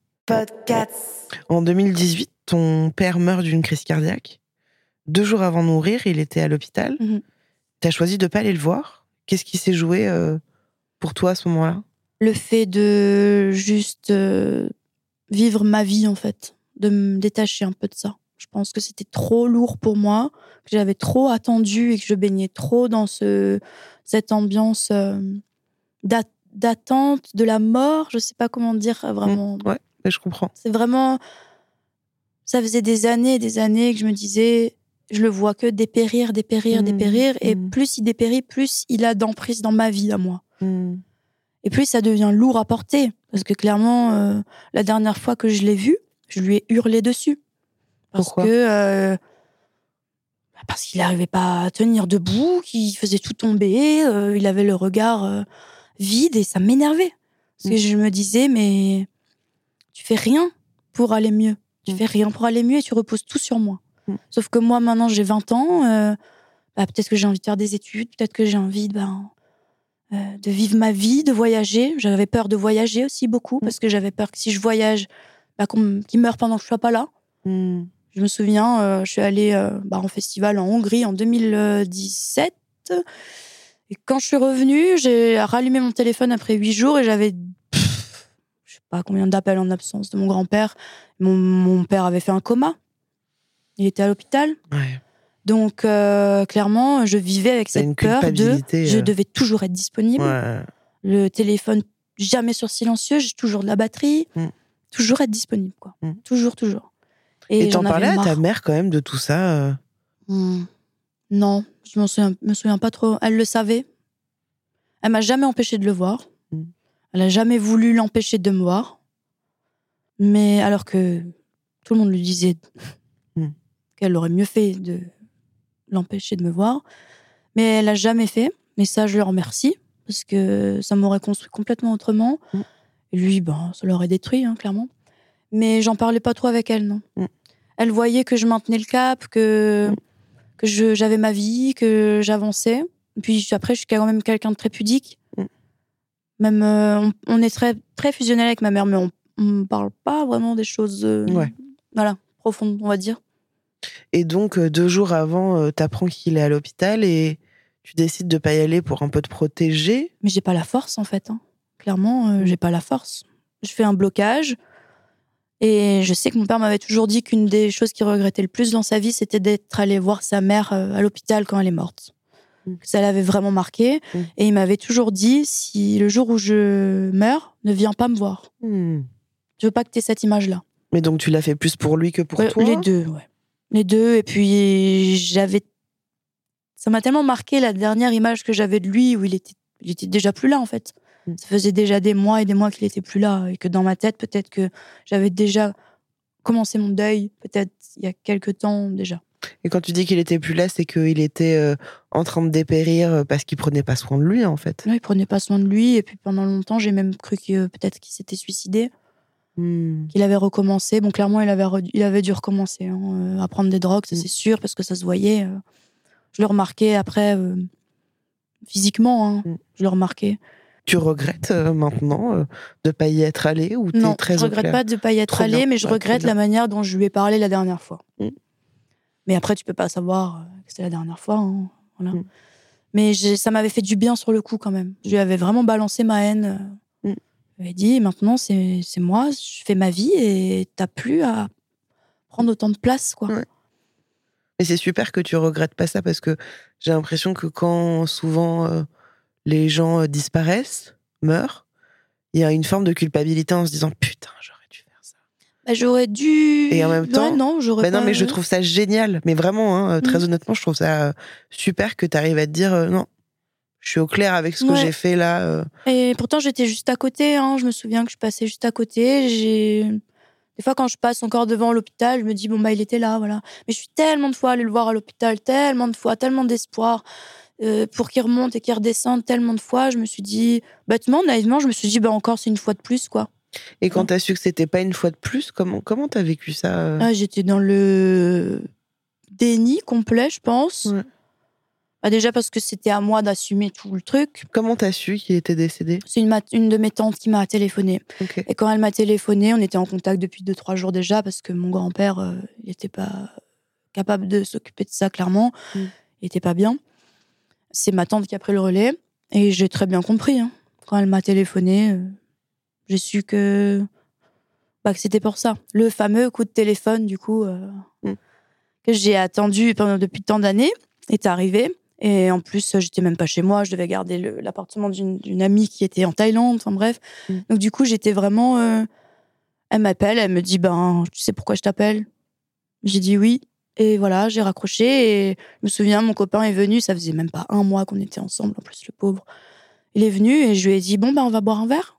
En deux mille dix-huit, ton père meurt d'une crise cardiaque. Deux jours avant de mourir, il était à l'hôpital. Mhm. Tu as choisi de ne pas aller le voir. Qu'est-ce qui s'est joué euh, pour toi à ce moment-là ? Le fait de juste euh, vivre ma vie, en fait, de me détacher un peu de ça. Je pense que c'était trop lourd pour moi, que j'avais trop attendu et que je baignais trop dans ce, cette ambiance euh, d'a- d'attente de la mort. Je sais pas comment dire vraiment. Mmh, ouais, mais je comprends. C'est vraiment... Ça faisait des années et des années que je me disais, je le vois que dépérir, dépérir, Mmh, dépérir. Et mmh. plus il dépérit, plus il a d'emprise dans ma vie à moi. Mm. Et plus ça devient lourd à porter. Parce que clairement, euh, la dernière fois que je l'ai vu, je lui ai hurlé dessus. Parce Pourquoi que... euh, parce qu'il n'arrivait pas à tenir debout, qu'il faisait tout tomber, euh, il avait le regard euh, vide et ça m'énervait. Parce Mm. que je me disais, mais tu fais rien pour aller mieux. Tu Mm. fais rien pour aller mieux et tu reposes tout sur moi. Mm. Sauf que moi, maintenant, j'ai vingt ans. euh, bah, peut-être que j'ai envie de faire des études, peut-être que j'ai envie de, ben, euh, de vivre ma vie, de voyager. J'avais peur de voyager aussi beaucoup, Mm. parce que j'avais peur que si je voyage, bah, qu'on m- qu'il meure pendant que je sois pas là. Mm. Je me souviens, euh, je suis allée euh, bah, en festival en Hongrie en deux mille dix-sept. Et quand je suis revenue, j'ai rallumé mon téléphone après huit jours et j'avais, pff, je sais pas combien d'appels en absence de mon grand-père. Mon, mon père avait fait un coma. Il était à l'hôpital. Ouais. Donc, euh, clairement, je vivais avec T'as une cette peur de... culpabilité, Je euh. devais toujours être disponible. Ouais. Le téléphone, jamais sur silencieux, j'ai toujours de la batterie. Mm. Toujours être disponible, quoi. Mm. Toujours, toujours. Et t'en j'en avais parlais à ta marre. mère quand même de tout ça euh. Hmm. Non, je m'en souviens, me souviens pas trop. Elle le savait. Elle m'a jamais empêché de le voir. Mm. Elle a jamais voulu l'empêcher de me voir. Mais alors que tout le monde lui disait Mm. qu'elle aurait mieux fait de l'empêcher de me voir. Mais elle a jamais fait. Mais ça, je lui remercie. Parce que ça m'aurait construit complètement autrement. Mm. Et lui, ben, ça l'aurait détruit, hein, clairement. Mais j'en parlais pas trop avec elle, non. Mm. Elle voyait que je maintenais le cap, que, Mm. que je, j'avais ma vie, que j'avançais. Et puis après, je suis quand même quelqu'un de très pudique. Mm. Même, euh, on, on est très, très fusionnel avec ma mère, mais on ne parle pas vraiment des choses euh, Ouais. voilà, profondes, on va dire. Et donc, euh, deux jours avant, euh, t'apprends qu'il est à l'hôpital et tu décides de pas y aller pour un peu te protéger. Mais j'ai pas la force, en fait. Hein. Clairement, euh, j'ai pas la force. Je fais un blocage. Et je sais que mon père m'avait toujours dit qu'une des choses qu'il regrettait le plus dans sa vie, c'était d'être allé voir sa mère euh, à l'hôpital quand elle est morte. mmh. que ça l'avait vraiment marqué. Mmh. Et il m'avait toujours dit, si le jour où je meurs, ne viens pas me voir. Mmh. Je veux pas que tu aies cette image-là. Mais donc tu l'as fait plus pour lui que pour ouais, toi ? Les deux, ouais. Les deux. Et puis j'avais... Ça m'a tellement marqué la dernière image que j'avais de lui, où il était, il était déjà plus là en fait. Mmh. Ça faisait déjà des mois et des mois qu'il était plus là. Et que dans ma tête, peut-être que j'avais déjà commencé mon deuil, peut-être il y a quelques temps déjà. Et quand tu dis qu'il était plus là, c'est qu'il était euh, en train de dépérir parce qu'il prenait pas soin de lui, en fait. Oui, il prenait pas soin de lui. Et puis pendant longtemps, j'ai même cru que peut-être qu'il s'était suicidé, mmh. qu'il avait recommencé. Bon, clairement, il avait, re- il avait dû recommencer hein, euh, à prendre des drogues, ça mmh. c'est sûr, parce que ça se voyait. Euh, je le remarquais après, euh, physiquement, hein, mmh. je le remarquais. Tu regrettes euh, maintenant euh, de pas y être allé ou t'es non, très je regrette pas de pas y être trop allé, bien. mais je ouais, regrette la manière dont je lui ai parlé la dernière fois. Mmh. Mais après, tu peux pas savoir que c'était la dernière fois. Hein, voilà. Mmh. Mais j'ai, ça m'avait fait du bien sur le coup quand même. Je lui avais vraiment balancé ma haine. Mmh. Je lui ai dit, maintenant, c'est, c'est moi, je fais ma vie et t'as plus à prendre autant de place, quoi. Ouais. Mais c'est super que tu regrettes pas ça parce que j'ai l'impression que quand souvent euh, les gens euh, disparaissent, meurent, il y a une forme de culpabilité en se disant putain, j'aurais dû faire ça. Bah, j'aurais dû. Et en même temps, ouais, non, j'aurais bah pas. non, mais je trouve ça génial. Mais vraiment, hein, très mmh. honnêtement, je trouve ça super que tu arrives à te dire euh, non, je suis au clair avec ce ouais. que j'ai fait là. Euh... Et pourtant, j'étais juste à côté. Hein. Je me souviens que je passais juste à côté. J'ai... Des fois, quand je passe encore devant l'hôpital, je me dis, bon, bah, il était là, voilà. Mais je suis tellement de fois allée le voir à l'hôpital, tellement de fois, tellement d'espoir euh, pour qu'il remonte et qu'il redescende, tellement de fois. Je me suis dit, bêtement, naïvement, je me suis dit, bah, encore, c'est une fois de plus, quoi. Et quand ouais. t'as su que c'était pas une fois de plus, comment, comment t'as vécu ça euh... ah, j'étais dans le déni complet, je pense. Ouais. Bah, déjà parce que c'était à moi d'assumer tout le truc. Comment t'as su qu'il était décédé ? C'est une, mat- une de mes tantes qui m'a téléphoné. Okay. Et quand elle m'a téléphoné, on était en contact depuis deux trois jours déjà parce que mon grand-père, euh, il n'était pas capable de s'occuper de ça, clairement. Mm. Il n'était pas bien. C'est ma tante qui a pris le relais. Et j'ai très bien compris. Hein. Quand elle m'a téléphoné, euh, j'ai su que, bah, que c'était pour ça. Le fameux coup de téléphone, du coup, euh, mm. que j'ai attendu pendant, depuis tant d'années, est arrivé. Et en plus, j'étais même pas chez moi, je devais garder le, l'appartement d'une, d'une amie qui était en Thaïlande, enfin bref. Mm. Donc du coup, j'étais vraiment... Euh... Elle m'appelle, elle me dit, ben, tu sais pourquoi je t'appelle ? J'ai dit oui. Et voilà, j'ai raccroché et je me souviens, mon copain est venu, ça faisait même pas un mois qu'on était ensemble, en plus, le pauvre. Il est venu et je lui ai dit, bon, ben, on va boire un verre ?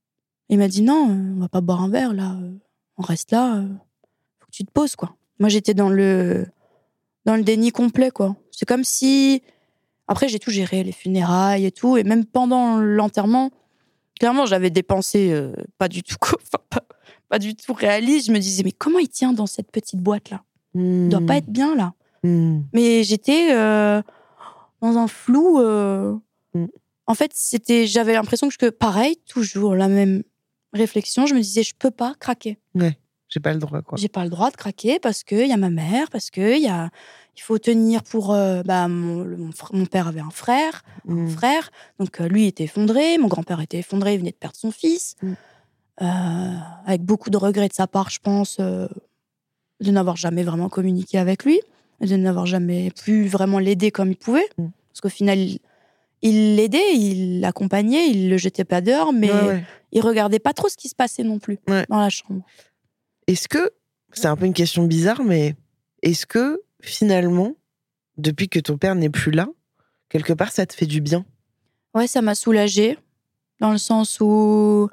Il m'a dit, non, on va pas boire un verre, là. On reste là, faut que tu te poses, quoi. Moi, j'étais dans le... dans le déni complet, quoi. C'est comme si... Après, j'ai tout géré, les funérailles et tout, et même pendant l'enterrement, clairement, j'avais des pensées euh, pas du tout... Enfin, pas, pas du tout réalistes. Je me disais, mais comment il tient dans cette petite boîte-là ? mmh. Il doit pas être bien, là. Mmh. Mais j'étais euh, dans un flou... Euh... Mmh. En fait, c'était, j'avais l'impression que, je, pareil, toujours la même réflexion, je me disais, je peux pas craquer. Ouais, j'ai pas le droit, quoi. J'ai pas le droit de craquer parce qu'il y a ma mère, parce qu'il y a... Il faut tenir pour... Euh, bah, mon, le, mon, mon père avait un frère, mmh. un frère, donc euh, lui était effondré, mon grand-père était effondré, il venait de perdre son fils, mmh. euh, avec beaucoup de regrets de sa part, je pense, euh, de n'avoir jamais vraiment communiqué avec lui, de n'avoir jamais pu vraiment l'aider comme il pouvait, mmh. parce qu'au final, il, il l'aidait, il l'accompagnait, il le jetait pas dehors, mais ouais, ouais. il regardait pas trop ce qui se passait non plus ouais. dans la chambre. Est-ce que, c'est un peu une question bizarre, mais est-ce que finalement, depuis que ton père n'est plus là, quelque part, ça te fait du bien ? Ouais, ça m'a soulagée, dans le sens où,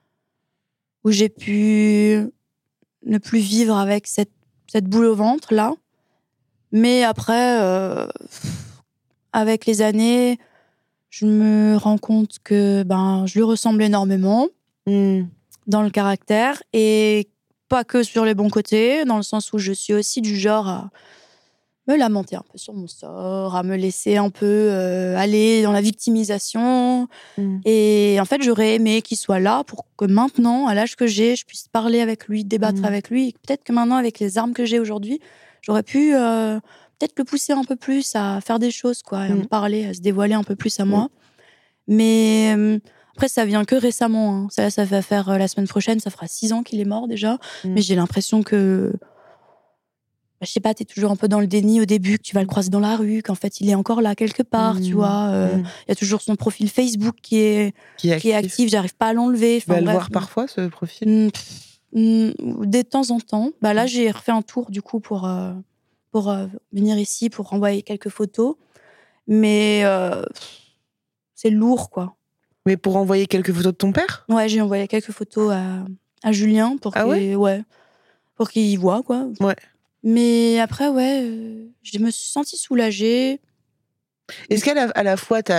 où j'ai pu ne plus vivre avec cette, cette boule au ventre, là. Mais après, euh, avec les années, je me rends compte que ben, je lui ressemble énormément mmh. dans le caractère, et pas que sur les bons côtés, dans le sens où je suis aussi du genre à me lamenter un peu sur mon sort, à me laisser un peu euh, aller dans la victimisation. Mmh. Et en fait, j'aurais aimé qu'il soit là pour que maintenant, à l'âge que j'ai, je puisse parler avec lui, débattre mmh. avec lui. Et peut-être que maintenant, avec les armes que j'ai aujourd'hui, j'aurais pu euh, peut-être le pousser un peu plus à faire des choses, quoi, à mmh. me parler, à se dévoiler un peu plus à moi. Mmh. Mais euh, après, ça vient que récemment. Hein. Ça, ça va faire euh, la semaine prochaine, ça fera six ans qu'il est mort déjà. Mmh. Mais j'ai l'impression que je sais pas, t'es toujours un peu dans le déni au début, que tu vas le croiser dans la rue, qu'en fait, il est encore là quelque part, mmh. tu vois. Il euh, mmh. y a toujours son profil Facebook qui est, qui est actif, qui est actif j'arrive pas à l'enlever. Tu vas le voir parfois, ce profil mmh, mmh, De temps en temps. Bah, là, j'ai refait un tour, du coup, pour, euh, pour euh, venir ici, pour renvoyer quelques photos. Mais euh, c'est lourd, quoi. Mais pour envoyer quelques photos de ton père ? Ouais, j'ai envoyé quelques photos à, à Julien pour ah qu'il, ouais ouais, pour qu'il voit, quoi. Ouais. Mais après, ouais, euh, je me suis sentie soulagée. Est-ce qu'à la, à la fois, t'as...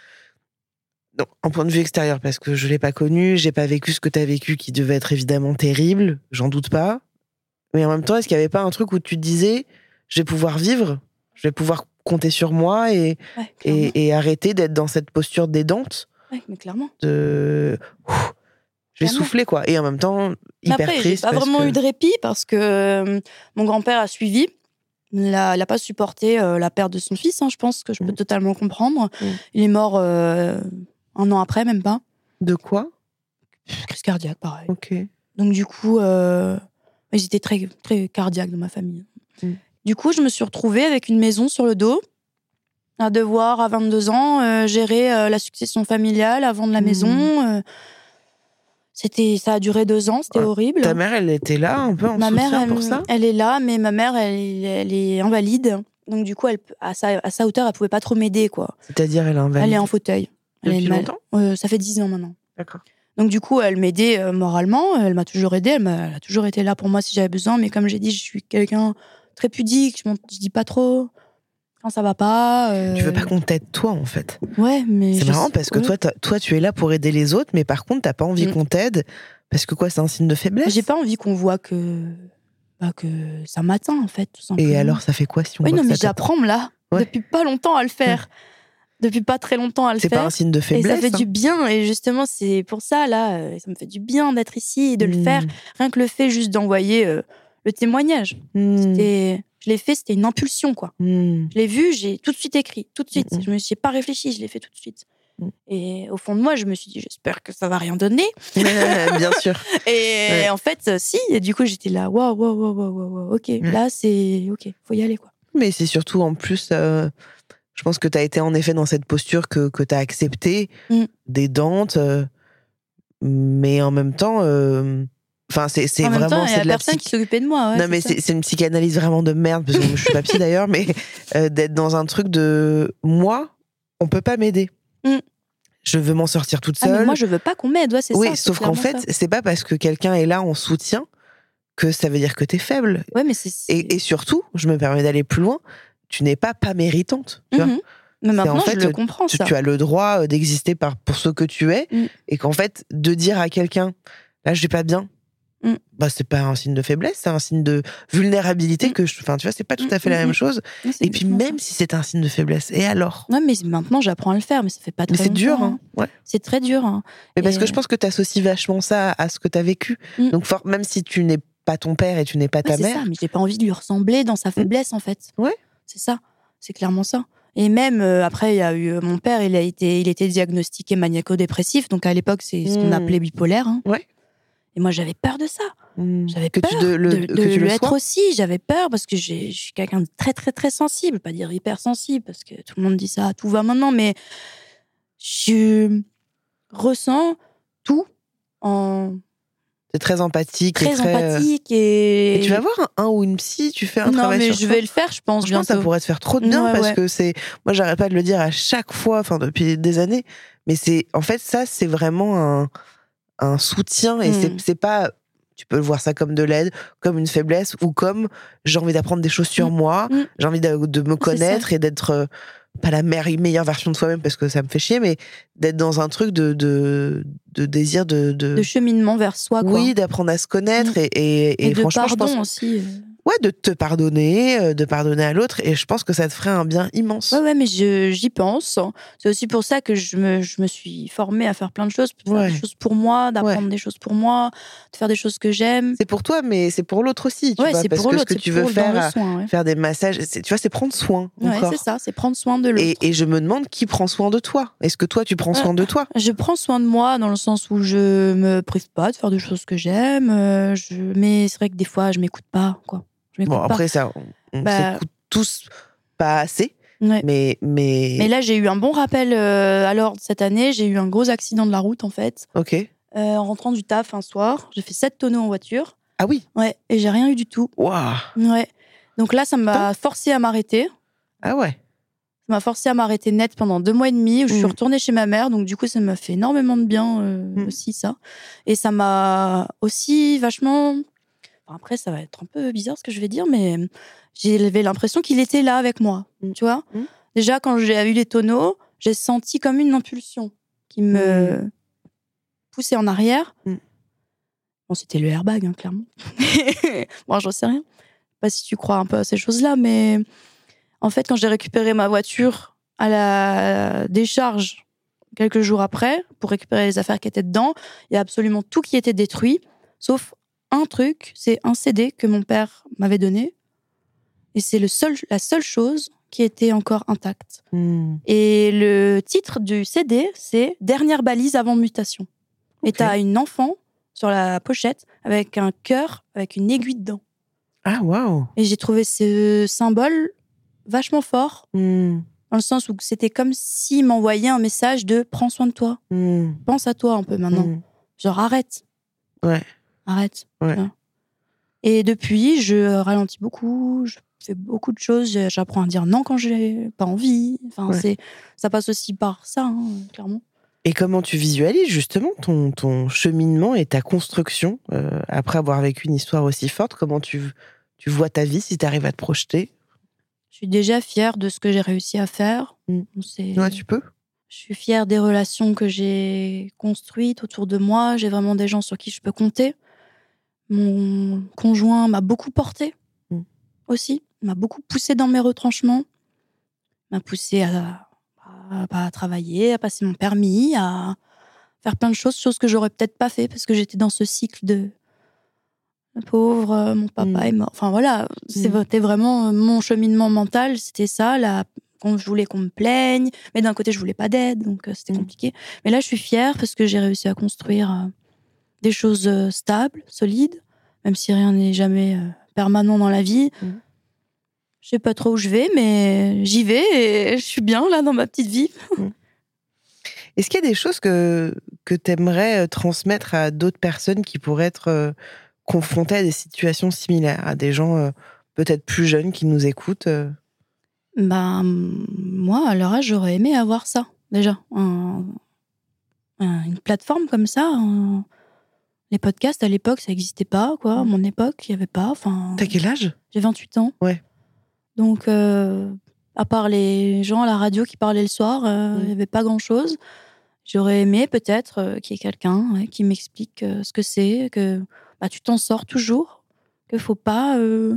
Non, en point de vue extérieur, parce que je l'ai pas connu, j'ai pas vécu ce que t'as vécu, qui devait être évidemment terrible, j'en doute pas. Mais en même temps, est-ce qu'il y avait pas un truc où tu te disais, je vais pouvoir vivre, je vais pouvoir compter sur moi et, ouais, et, et arrêter d'être dans cette posture d'aidante. Ouais, mais clairement. De... Ouf, je vais souffler, quoi. Et en même temps, hyper après, triste. J'ai pas vraiment que... eu de répit parce que euh, mon grand-père a suivi. Il n'a pas supporté euh, la perte de son fils, hein, je pense que je peux mmh. totalement comprendre. Mmh. Il est mort euh, un an après, même pas. De quoi ? Crise cardiaque, pareil. Ok. Donc du coup, euh, ils étaient très, très cardiaques dans ma famille. Mmh. Du coup, je me suis retrouvée avec une maison sur le dos, à devoir, à vingt-deux ans, euh, gérer euh, la succession familiale, à vendre la mmh. maison. Euh, C'était, ça a duré deux ans, c'était ouais. horrible. Ta mère, elle était là un peu en ma soutien mère, elle, pour ça ? Elle est là, mais ma mère, elle, elle est invalide. Donc du coup, elle, à, sa, à sa hauteur, elle pouvait pas trop m'aider, quoi. C'est-à-dire, elle est invalide ? Elle est en fauteuil. Elle Depuis est longtemps ? euh, Ça fait dix ans maintenant. D'accord. Donc du coup, elle m'aidait euh, moralement. Elle m'a toujours aidée. Elle, m'a, elle a toujours été là pour moi si j'avais besoin. Mais comme j'ai dit, je suis quelqu'un très pudique. Je, je dis pas trop quand ça va pas. Euh... Tu veux pas qu'on t'aide toi, en fait ? Ouais, mais c'est marrant sais, parce que ouais. toi, toi, tu es là pour aider les autres, mais par contre, t'as pas envie mmh. qu'on t'aide. Parce que quoi, c'est un signe de faiblesse ? J'ai pas envie qu'on voit que, bah, que ça m'atteint, en fait, tout simplement. Et alors, ça fait quoi si on Oui, voit non, que mais ça j'apprends, là, ouais. depuis pas longtemps à le faire. Ouais. Depuis pas très longtemps à le c'est faire. C'est pas un signe de faiblesse. Et ça fait hein. du bien. Et justement, c'est pour ça, là, ça me fait du bien d'être ici et de mmh. le faire. Rien que le fait juste d'envoyer euh, le témoignage. Mmh. C'était... Je l'ai fait, c'était une impulsion, quoi. Mmh. Je l'ai vu, j'ai tout de suite écrit, tout de suite. Mmh. Je me suis pas réfléchi, je l'ai fait tout de suite. Et au fond de moi, je me suis dit, j'espère que ça va rien donner. Bien sûr. Et ouais. en fait, si. Et du coup, j'étais là, waouh, waouh, waouh, waouh, waouh, ok. Ouais. Là, c'est ok, faut y aller, quoi. Mais c'est surtout, en plus, euh, je pense que tu as été en effet dans cette posture que, que tu as acceptée, mm. d'aidante, euh, mais en même temps. Euh, Enfin, c'est, c'est en même vraiment. temps, il y a c'est de personne la psych... qui s'occupait de moi. Ouais, non, c'est mais ça. c'est, c'est une psychanalyse vraiment de merde, parce que je suis pas psy d'ailleurs, mais euh, d'être dans un truc de moi, on peut pas m'aider. Mm. Je veux m'en sortir toute seule. Ah, mais moi, je veux pas qu'on m'aide, ouais, c'est oui, ça. Oui, sauf c'est qu'en fait, ça. c'est pas parce que quelqu'un est là en soutien que ça veut dire que t'es faible. Ouais, mais c'est. c'est... Et, et surtout, je me permets d'aller plus loin, tu n'es pas pas méritante. Tu mm-hmm. vois mais maintenant, en fait, je le comprends, tu, ça. Tu as le droit d'exister par, pour ce que tu es, mm. et qu'en fait, de dire à quelqu'un, là, je vais pas bien, mm. bah, c'est pas un signe de faiblesse, c'est un signe de vulnérabilité mm. que je, enfin, tu vois, c'est pas tout à fait mm. la même chose. Mm. Et puis, même ça. Si c'est un signe de faiblesse, et alors? Non, mais maintenant, j'apprends à le faire, mais ça fait pas très mais c'est longtemps. dur, hein. Ouais. C'est très dur, hein. Mais et... parce que je pense que t'associes vachement ça à ce que t'as vécu. Mm. Donc, for- même si tu n'es pas ton père et tu n'es pas ta ouais, c'est mère. C'est ça, mais j'ai pas envie de lui ressembler dans sa faiblesse, mm. en fait. Ouais. C'est ça. C'est clairement ça. Et même, euh, après, il y a eu euh, mon père, il a été, il était diagnostiqué maniaco-dépressif. Donc, à l'époque, c'est ce qu'on appelait bipolaire. Hein. Ouais. Et moi, j'avais peur de ça. Mmh. J'avais que peur tu de, le, de, de, que tu le le être sois. aussi. J'avais peur parce que j'ai, je suis quelqu'un de très, très, très sensible. Pas dire hypersensible, parce que tout le monde dit ça, tout va maintenant. Mais je ressens tout en... C'est très empathique. Très, et très empathique. Et... et tu vas voir un, un ou une psy, tu fais un non, travail sur Non, mais je toi. vais le faire, je pense. Je pense que ça pourrait te faire trop de bien, ouais, parce ouais. que c'est... Moi, j'arrête pas de le dire à chaque fois, enfin, depuis des années. Mais c'est... En fait, ça, c'est vraiment un, un soutien. Et mmh. c'est, c'est pas... Tu peux voir ça comme de l'aide, comme une faiblesse, ou comme j'ai envie d'apprendre des choses sur mmh. moi, mmh. j'ai envie de, de me connaître et d'être... Euh, pas la meilleure version de soi-même parce que ça me fait chier, mais d'être dans un truc de, de, de désir de, de... de cheminement vers soi, quoi. Oui, d'apprendre à se connaître mmh. et, et, et, et de franchement, pardon je pense... aussi. Ouais, de te pardonner, de pardonner à l'autre, et je pense que ça te ferait un bien immense. Ouais, ouais, mais je, j'y pense. C'est aussi pour ça que je me, je me suis formée à faire plein de choses, faire ouais. des choses pour moi, d'apprendre ouais. des choses pour moi, de faire des choses que j'aime. C'est pour toi, mais c'est pour l'autre aussi, tu ouais, vois, c'est parce pour que l'autre, ce que tu veux faire, soin, ouais. faire des massages, c'est, tu vois, c'est prendre soin. Ouais, encore. c'est ça, c'est prendre soin de l'autre. Et, et je me demande qui prend soin de toi. Est-ce que toi, tu prends soin ouais. de toi? Je prends soin de moi dans le sens où je me prive pas de faire des choses que j'aime, je... mais c'est vrai que des fois, je m'écoute pas, quoi. Je m'écoute Bon, après, pas. ça, on, on Bah, s'écoute tous pas assez, ouais. mais, mais... Mais là, j'ai eu un bon rappel euh, à l'ordre cette année. J'ai eu un gros accident de la route, en fait. Ok. Euh, en rentrant du taf un soir, j'ai fait sept tonneaux en voiture. Ah oui. Ouais, et j'ai rien eu du tout. Waouh. Ouais. Donc là, ça m'a Putain. forcé à m'arrêter. Ah ouais. Ça m'a forcé à m'arrêter net pendant deux mois et demi, où je suis Mm. retournée chez ma mère. Donc du coup, ça m'a fait énormément de bien euh, Mm. aussi, ça. Et ça m'a aussi vachement... Enfin, après, ça va être un peu bizarre ce que je vais dire, mais j'avais l'impression qu'il était là avec moi, Mm. tu vois. Mm. Déjà, quand j'ai eu les tonneaux, j'ai senti comme une impulsion qui me Mm. poussait en arrière. Mm. Bon, c'était le airbag, hein, clairement. Bon, j'en sais rien. Je sais pas si tu crois un peu à ces choses-là, mais en fait, quand j'ai récupéré ma voiture à la décharge quelques jours après, pour récupérer les affaires qui étaient dedans, il y a absolument tout qui était détruit, sauf un truc, c'est un C D que mon père m'avait donné. Et c'est le seul, la seule chose qui était encore intacte. Mm. Et le titre du C D, c'est « Dernière balise avant mutation ». Et Ok. t'as une enfant sur la pochette avec un cœur, avec une aiguille dedans. Ah waouh. Et j'ai trouvé ce symbole vachement fort, Mm. dans le sens où c'était comme s'il m'envoyait un message de « Prends soin de toi, Mm. pense à toi un peu maintenant Mm. ». Genre, arrête, Ouais. arrête. Ouais. Tu vois. Et depuis, je ralentis beaucoup, je fais beaucoup de choses, j'apprends à dire non quand j'ai pas envie. Enfin, Ouais. c'est, ça passe aussi par ça, hein, clairement. Et comment tu visualises justement ton, ton cheminement et ta construction euh, après avoir vécu une histoire aussi forte? Comment tu, tu vois ta vie, si tu arrives à te projeter? Je suis déjà fière de ce que j'ai réussi à faire. Mm. C'est... Ouais, tu peux. Je suis fière des relations que j'ai construites autour de moi. J'ai vraiment des gens sur qui je peux compter. Mon conjoint m'a beaucoup portée Mm. aussi. Il m'a beaucoup poussée dans mes retranchements. Il m'a poussée à, à, à travailler, à passer mon permis, à faire plein de choses, choses que j'aurais peut-être pas fait parce que j'étais dans ce cycle de le pauvre, euh, mon papa Mm. est mort. Enfin voilà, c'était vraiment euh, mon cheminement mental, c'était ça. Là, quand je voulais qu'on me plaigne, mais d'un côté je voulais pas d'aide, donc euh, c'était Mm. compliqué. Mais là, je suis fière parce que j'ai réussi à construire euh, des choses euh, stables, solides, même si rien n'est jamais euh, permanent dans la vie. Mm. Je sais pas trop où je vais, mais j'y vais et je suis bien là dans ma petite vie. Mm. Est-ce qu'il y a des choses que, que tu aimerais transmettre à d'autres personnes qui pourraient être euh, confrontées à des situations similaires, à des gens euh, peut-être plus jeunes qui nous écoutent euh... Ben, moi, à leur âge, j'aurais aimé avoir ça, déjà. Un, un, une plateforme comme ça. Un... Les podcasts, à l'époque, ça n'existait pas, quoi. À mon époque, il n'y avait pas. Enfin, T'as quel âge? J'ai vingt-huit ans. Ouais. Donc, euh, à part les gens à la radio qui parlaient le soir, il euh, n'y mm. avait pas grand-chose. J'aurais aimé, peut-être, euh, qu'il y ait quelqu'un ouais, qui m'explique euh, ce que c'est, que bah, tu t'en sors toujours, qu'il ne faut pas euh,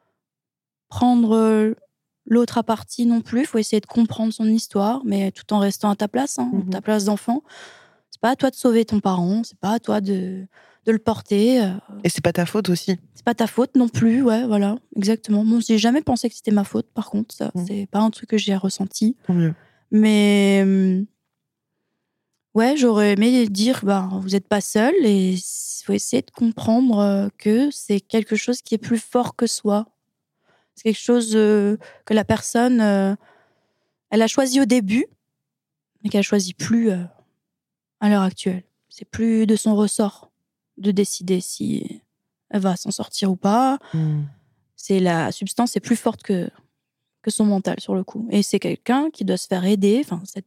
prendre... Euh, l'autre à partie non plus, il faut essayer de comprendre son histoire, mais tout en restant à ta place, hein, Mm-hmm. ta place d'enfant. C'est pas à toi de sauver ton parent, c'est pas à toi de, de le porter. Euh... Et c'est pas ta faute aussi. C'est pas ta faute non plus, ouais, voilà, exactement. Bon, j'ai jamais pensé que c'était ma faute, par contre, ça, mm. c'est pas un truc que j'ai ressenti. Tant mieux. Mais euh, ouais, j'aurais aimé dire, bah, vous êtes pas seul et il faut essayer de comprendre que c'est quelque chose qui est plus fort que soi. C'est quelque chose euh, que la personne, euh, elle a choisi au début, mais qu'elle choisit plus euh, à l'heure actuelle. C'est plus de son ressort de décider si elle va s'en sortir ou pas. Mm. C'est la substance est plus forte que que son mental sur le coup. Et c'est quelqu'un qui doit se faire aider. Enfin, cette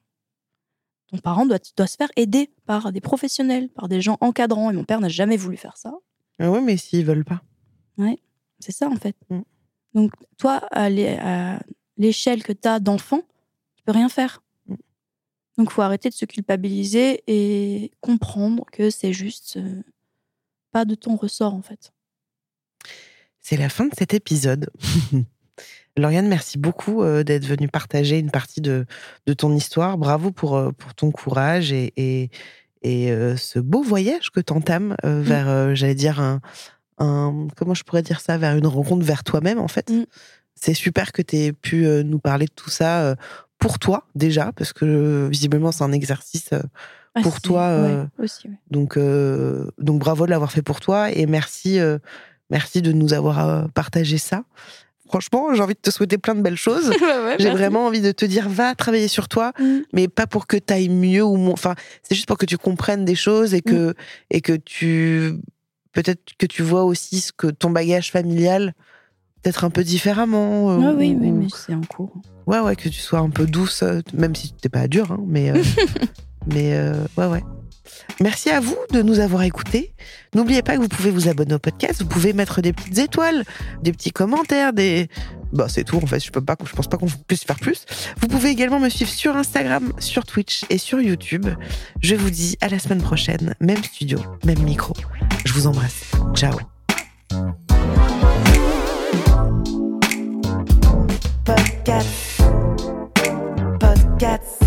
ton parent doit doit se faire aider par des professionnels, par des gens encadrants. Et mon père n'a jamais voulu faire ça. Ah ouais, mais s'ils veulent pas. Ouais, c'est ça en fait. Mm. Donc, toi, à l'échelle que tu as d'enfant, tu peux rien faire. Donc, il faut arrêter de se culpabiliser et comprendre que c'est juste euh, pas de ton ressort, en fait. C'est la fin de cet épisode. Lauriane, merci beaucoup euh, d'être venue partager une partie de, de ton histoire. Bravo pour, euh, pour ton courage et, et, et euh, ce beau voyage que tu entames euh, mmh. vers, euh, j'allais dire, un... Un, comment je pourrais dire ça, vers une rencontre vers toi-même en fait. Mm. C'est super que tu aies pu euh, nous parler de tout ça euh, pour toi déjà, parce que euh, visiblement c'est un exercice euh, pour ah, toi. Euh, ouais, aussi, ouais. Donc, euh, donc bravo de l'avoir fait pour toi et merci, euh, Merci de nous avoir euh, partagé ça. Franchement, j'ai envie de te souhaiter plein de belles choses. ouais, ouais, j'ai merci. vraiment envie de te dire, va travailler sur toi, Mm. mais pas pour que t'ailles mieux ou moins. Enfin, c'est juste pour que tu comprennes des choses et que, mm. et que tu, peut-être que tu vois aussi ce que ton bagage familial, peut-être un peu différemment. Euh, ouais, ou, oui, oui, mais c'est en cours. Ouais, ouais, que tu sois un peu douce, même si t'es pas dur, hein, mais, euh, mais euh, ouais, ouais. Merci à vous de nous avoir écoutés. N'oubliez pas que vous pouvez vous abonner au podcast, vous pouvez mettre des petites étoiles, des petits commentaires, des... Bah, c'est tout, en fait, je peux pas, je pense pas qu'on puisse faire plus. Vous pouvez également me suivre sur Instagram, sur Twitch et sur YouTube. Je vous dis à la semaine prochaine, même studio, même micro. Je vous embrasse. Ciao. Podcast. Podcast.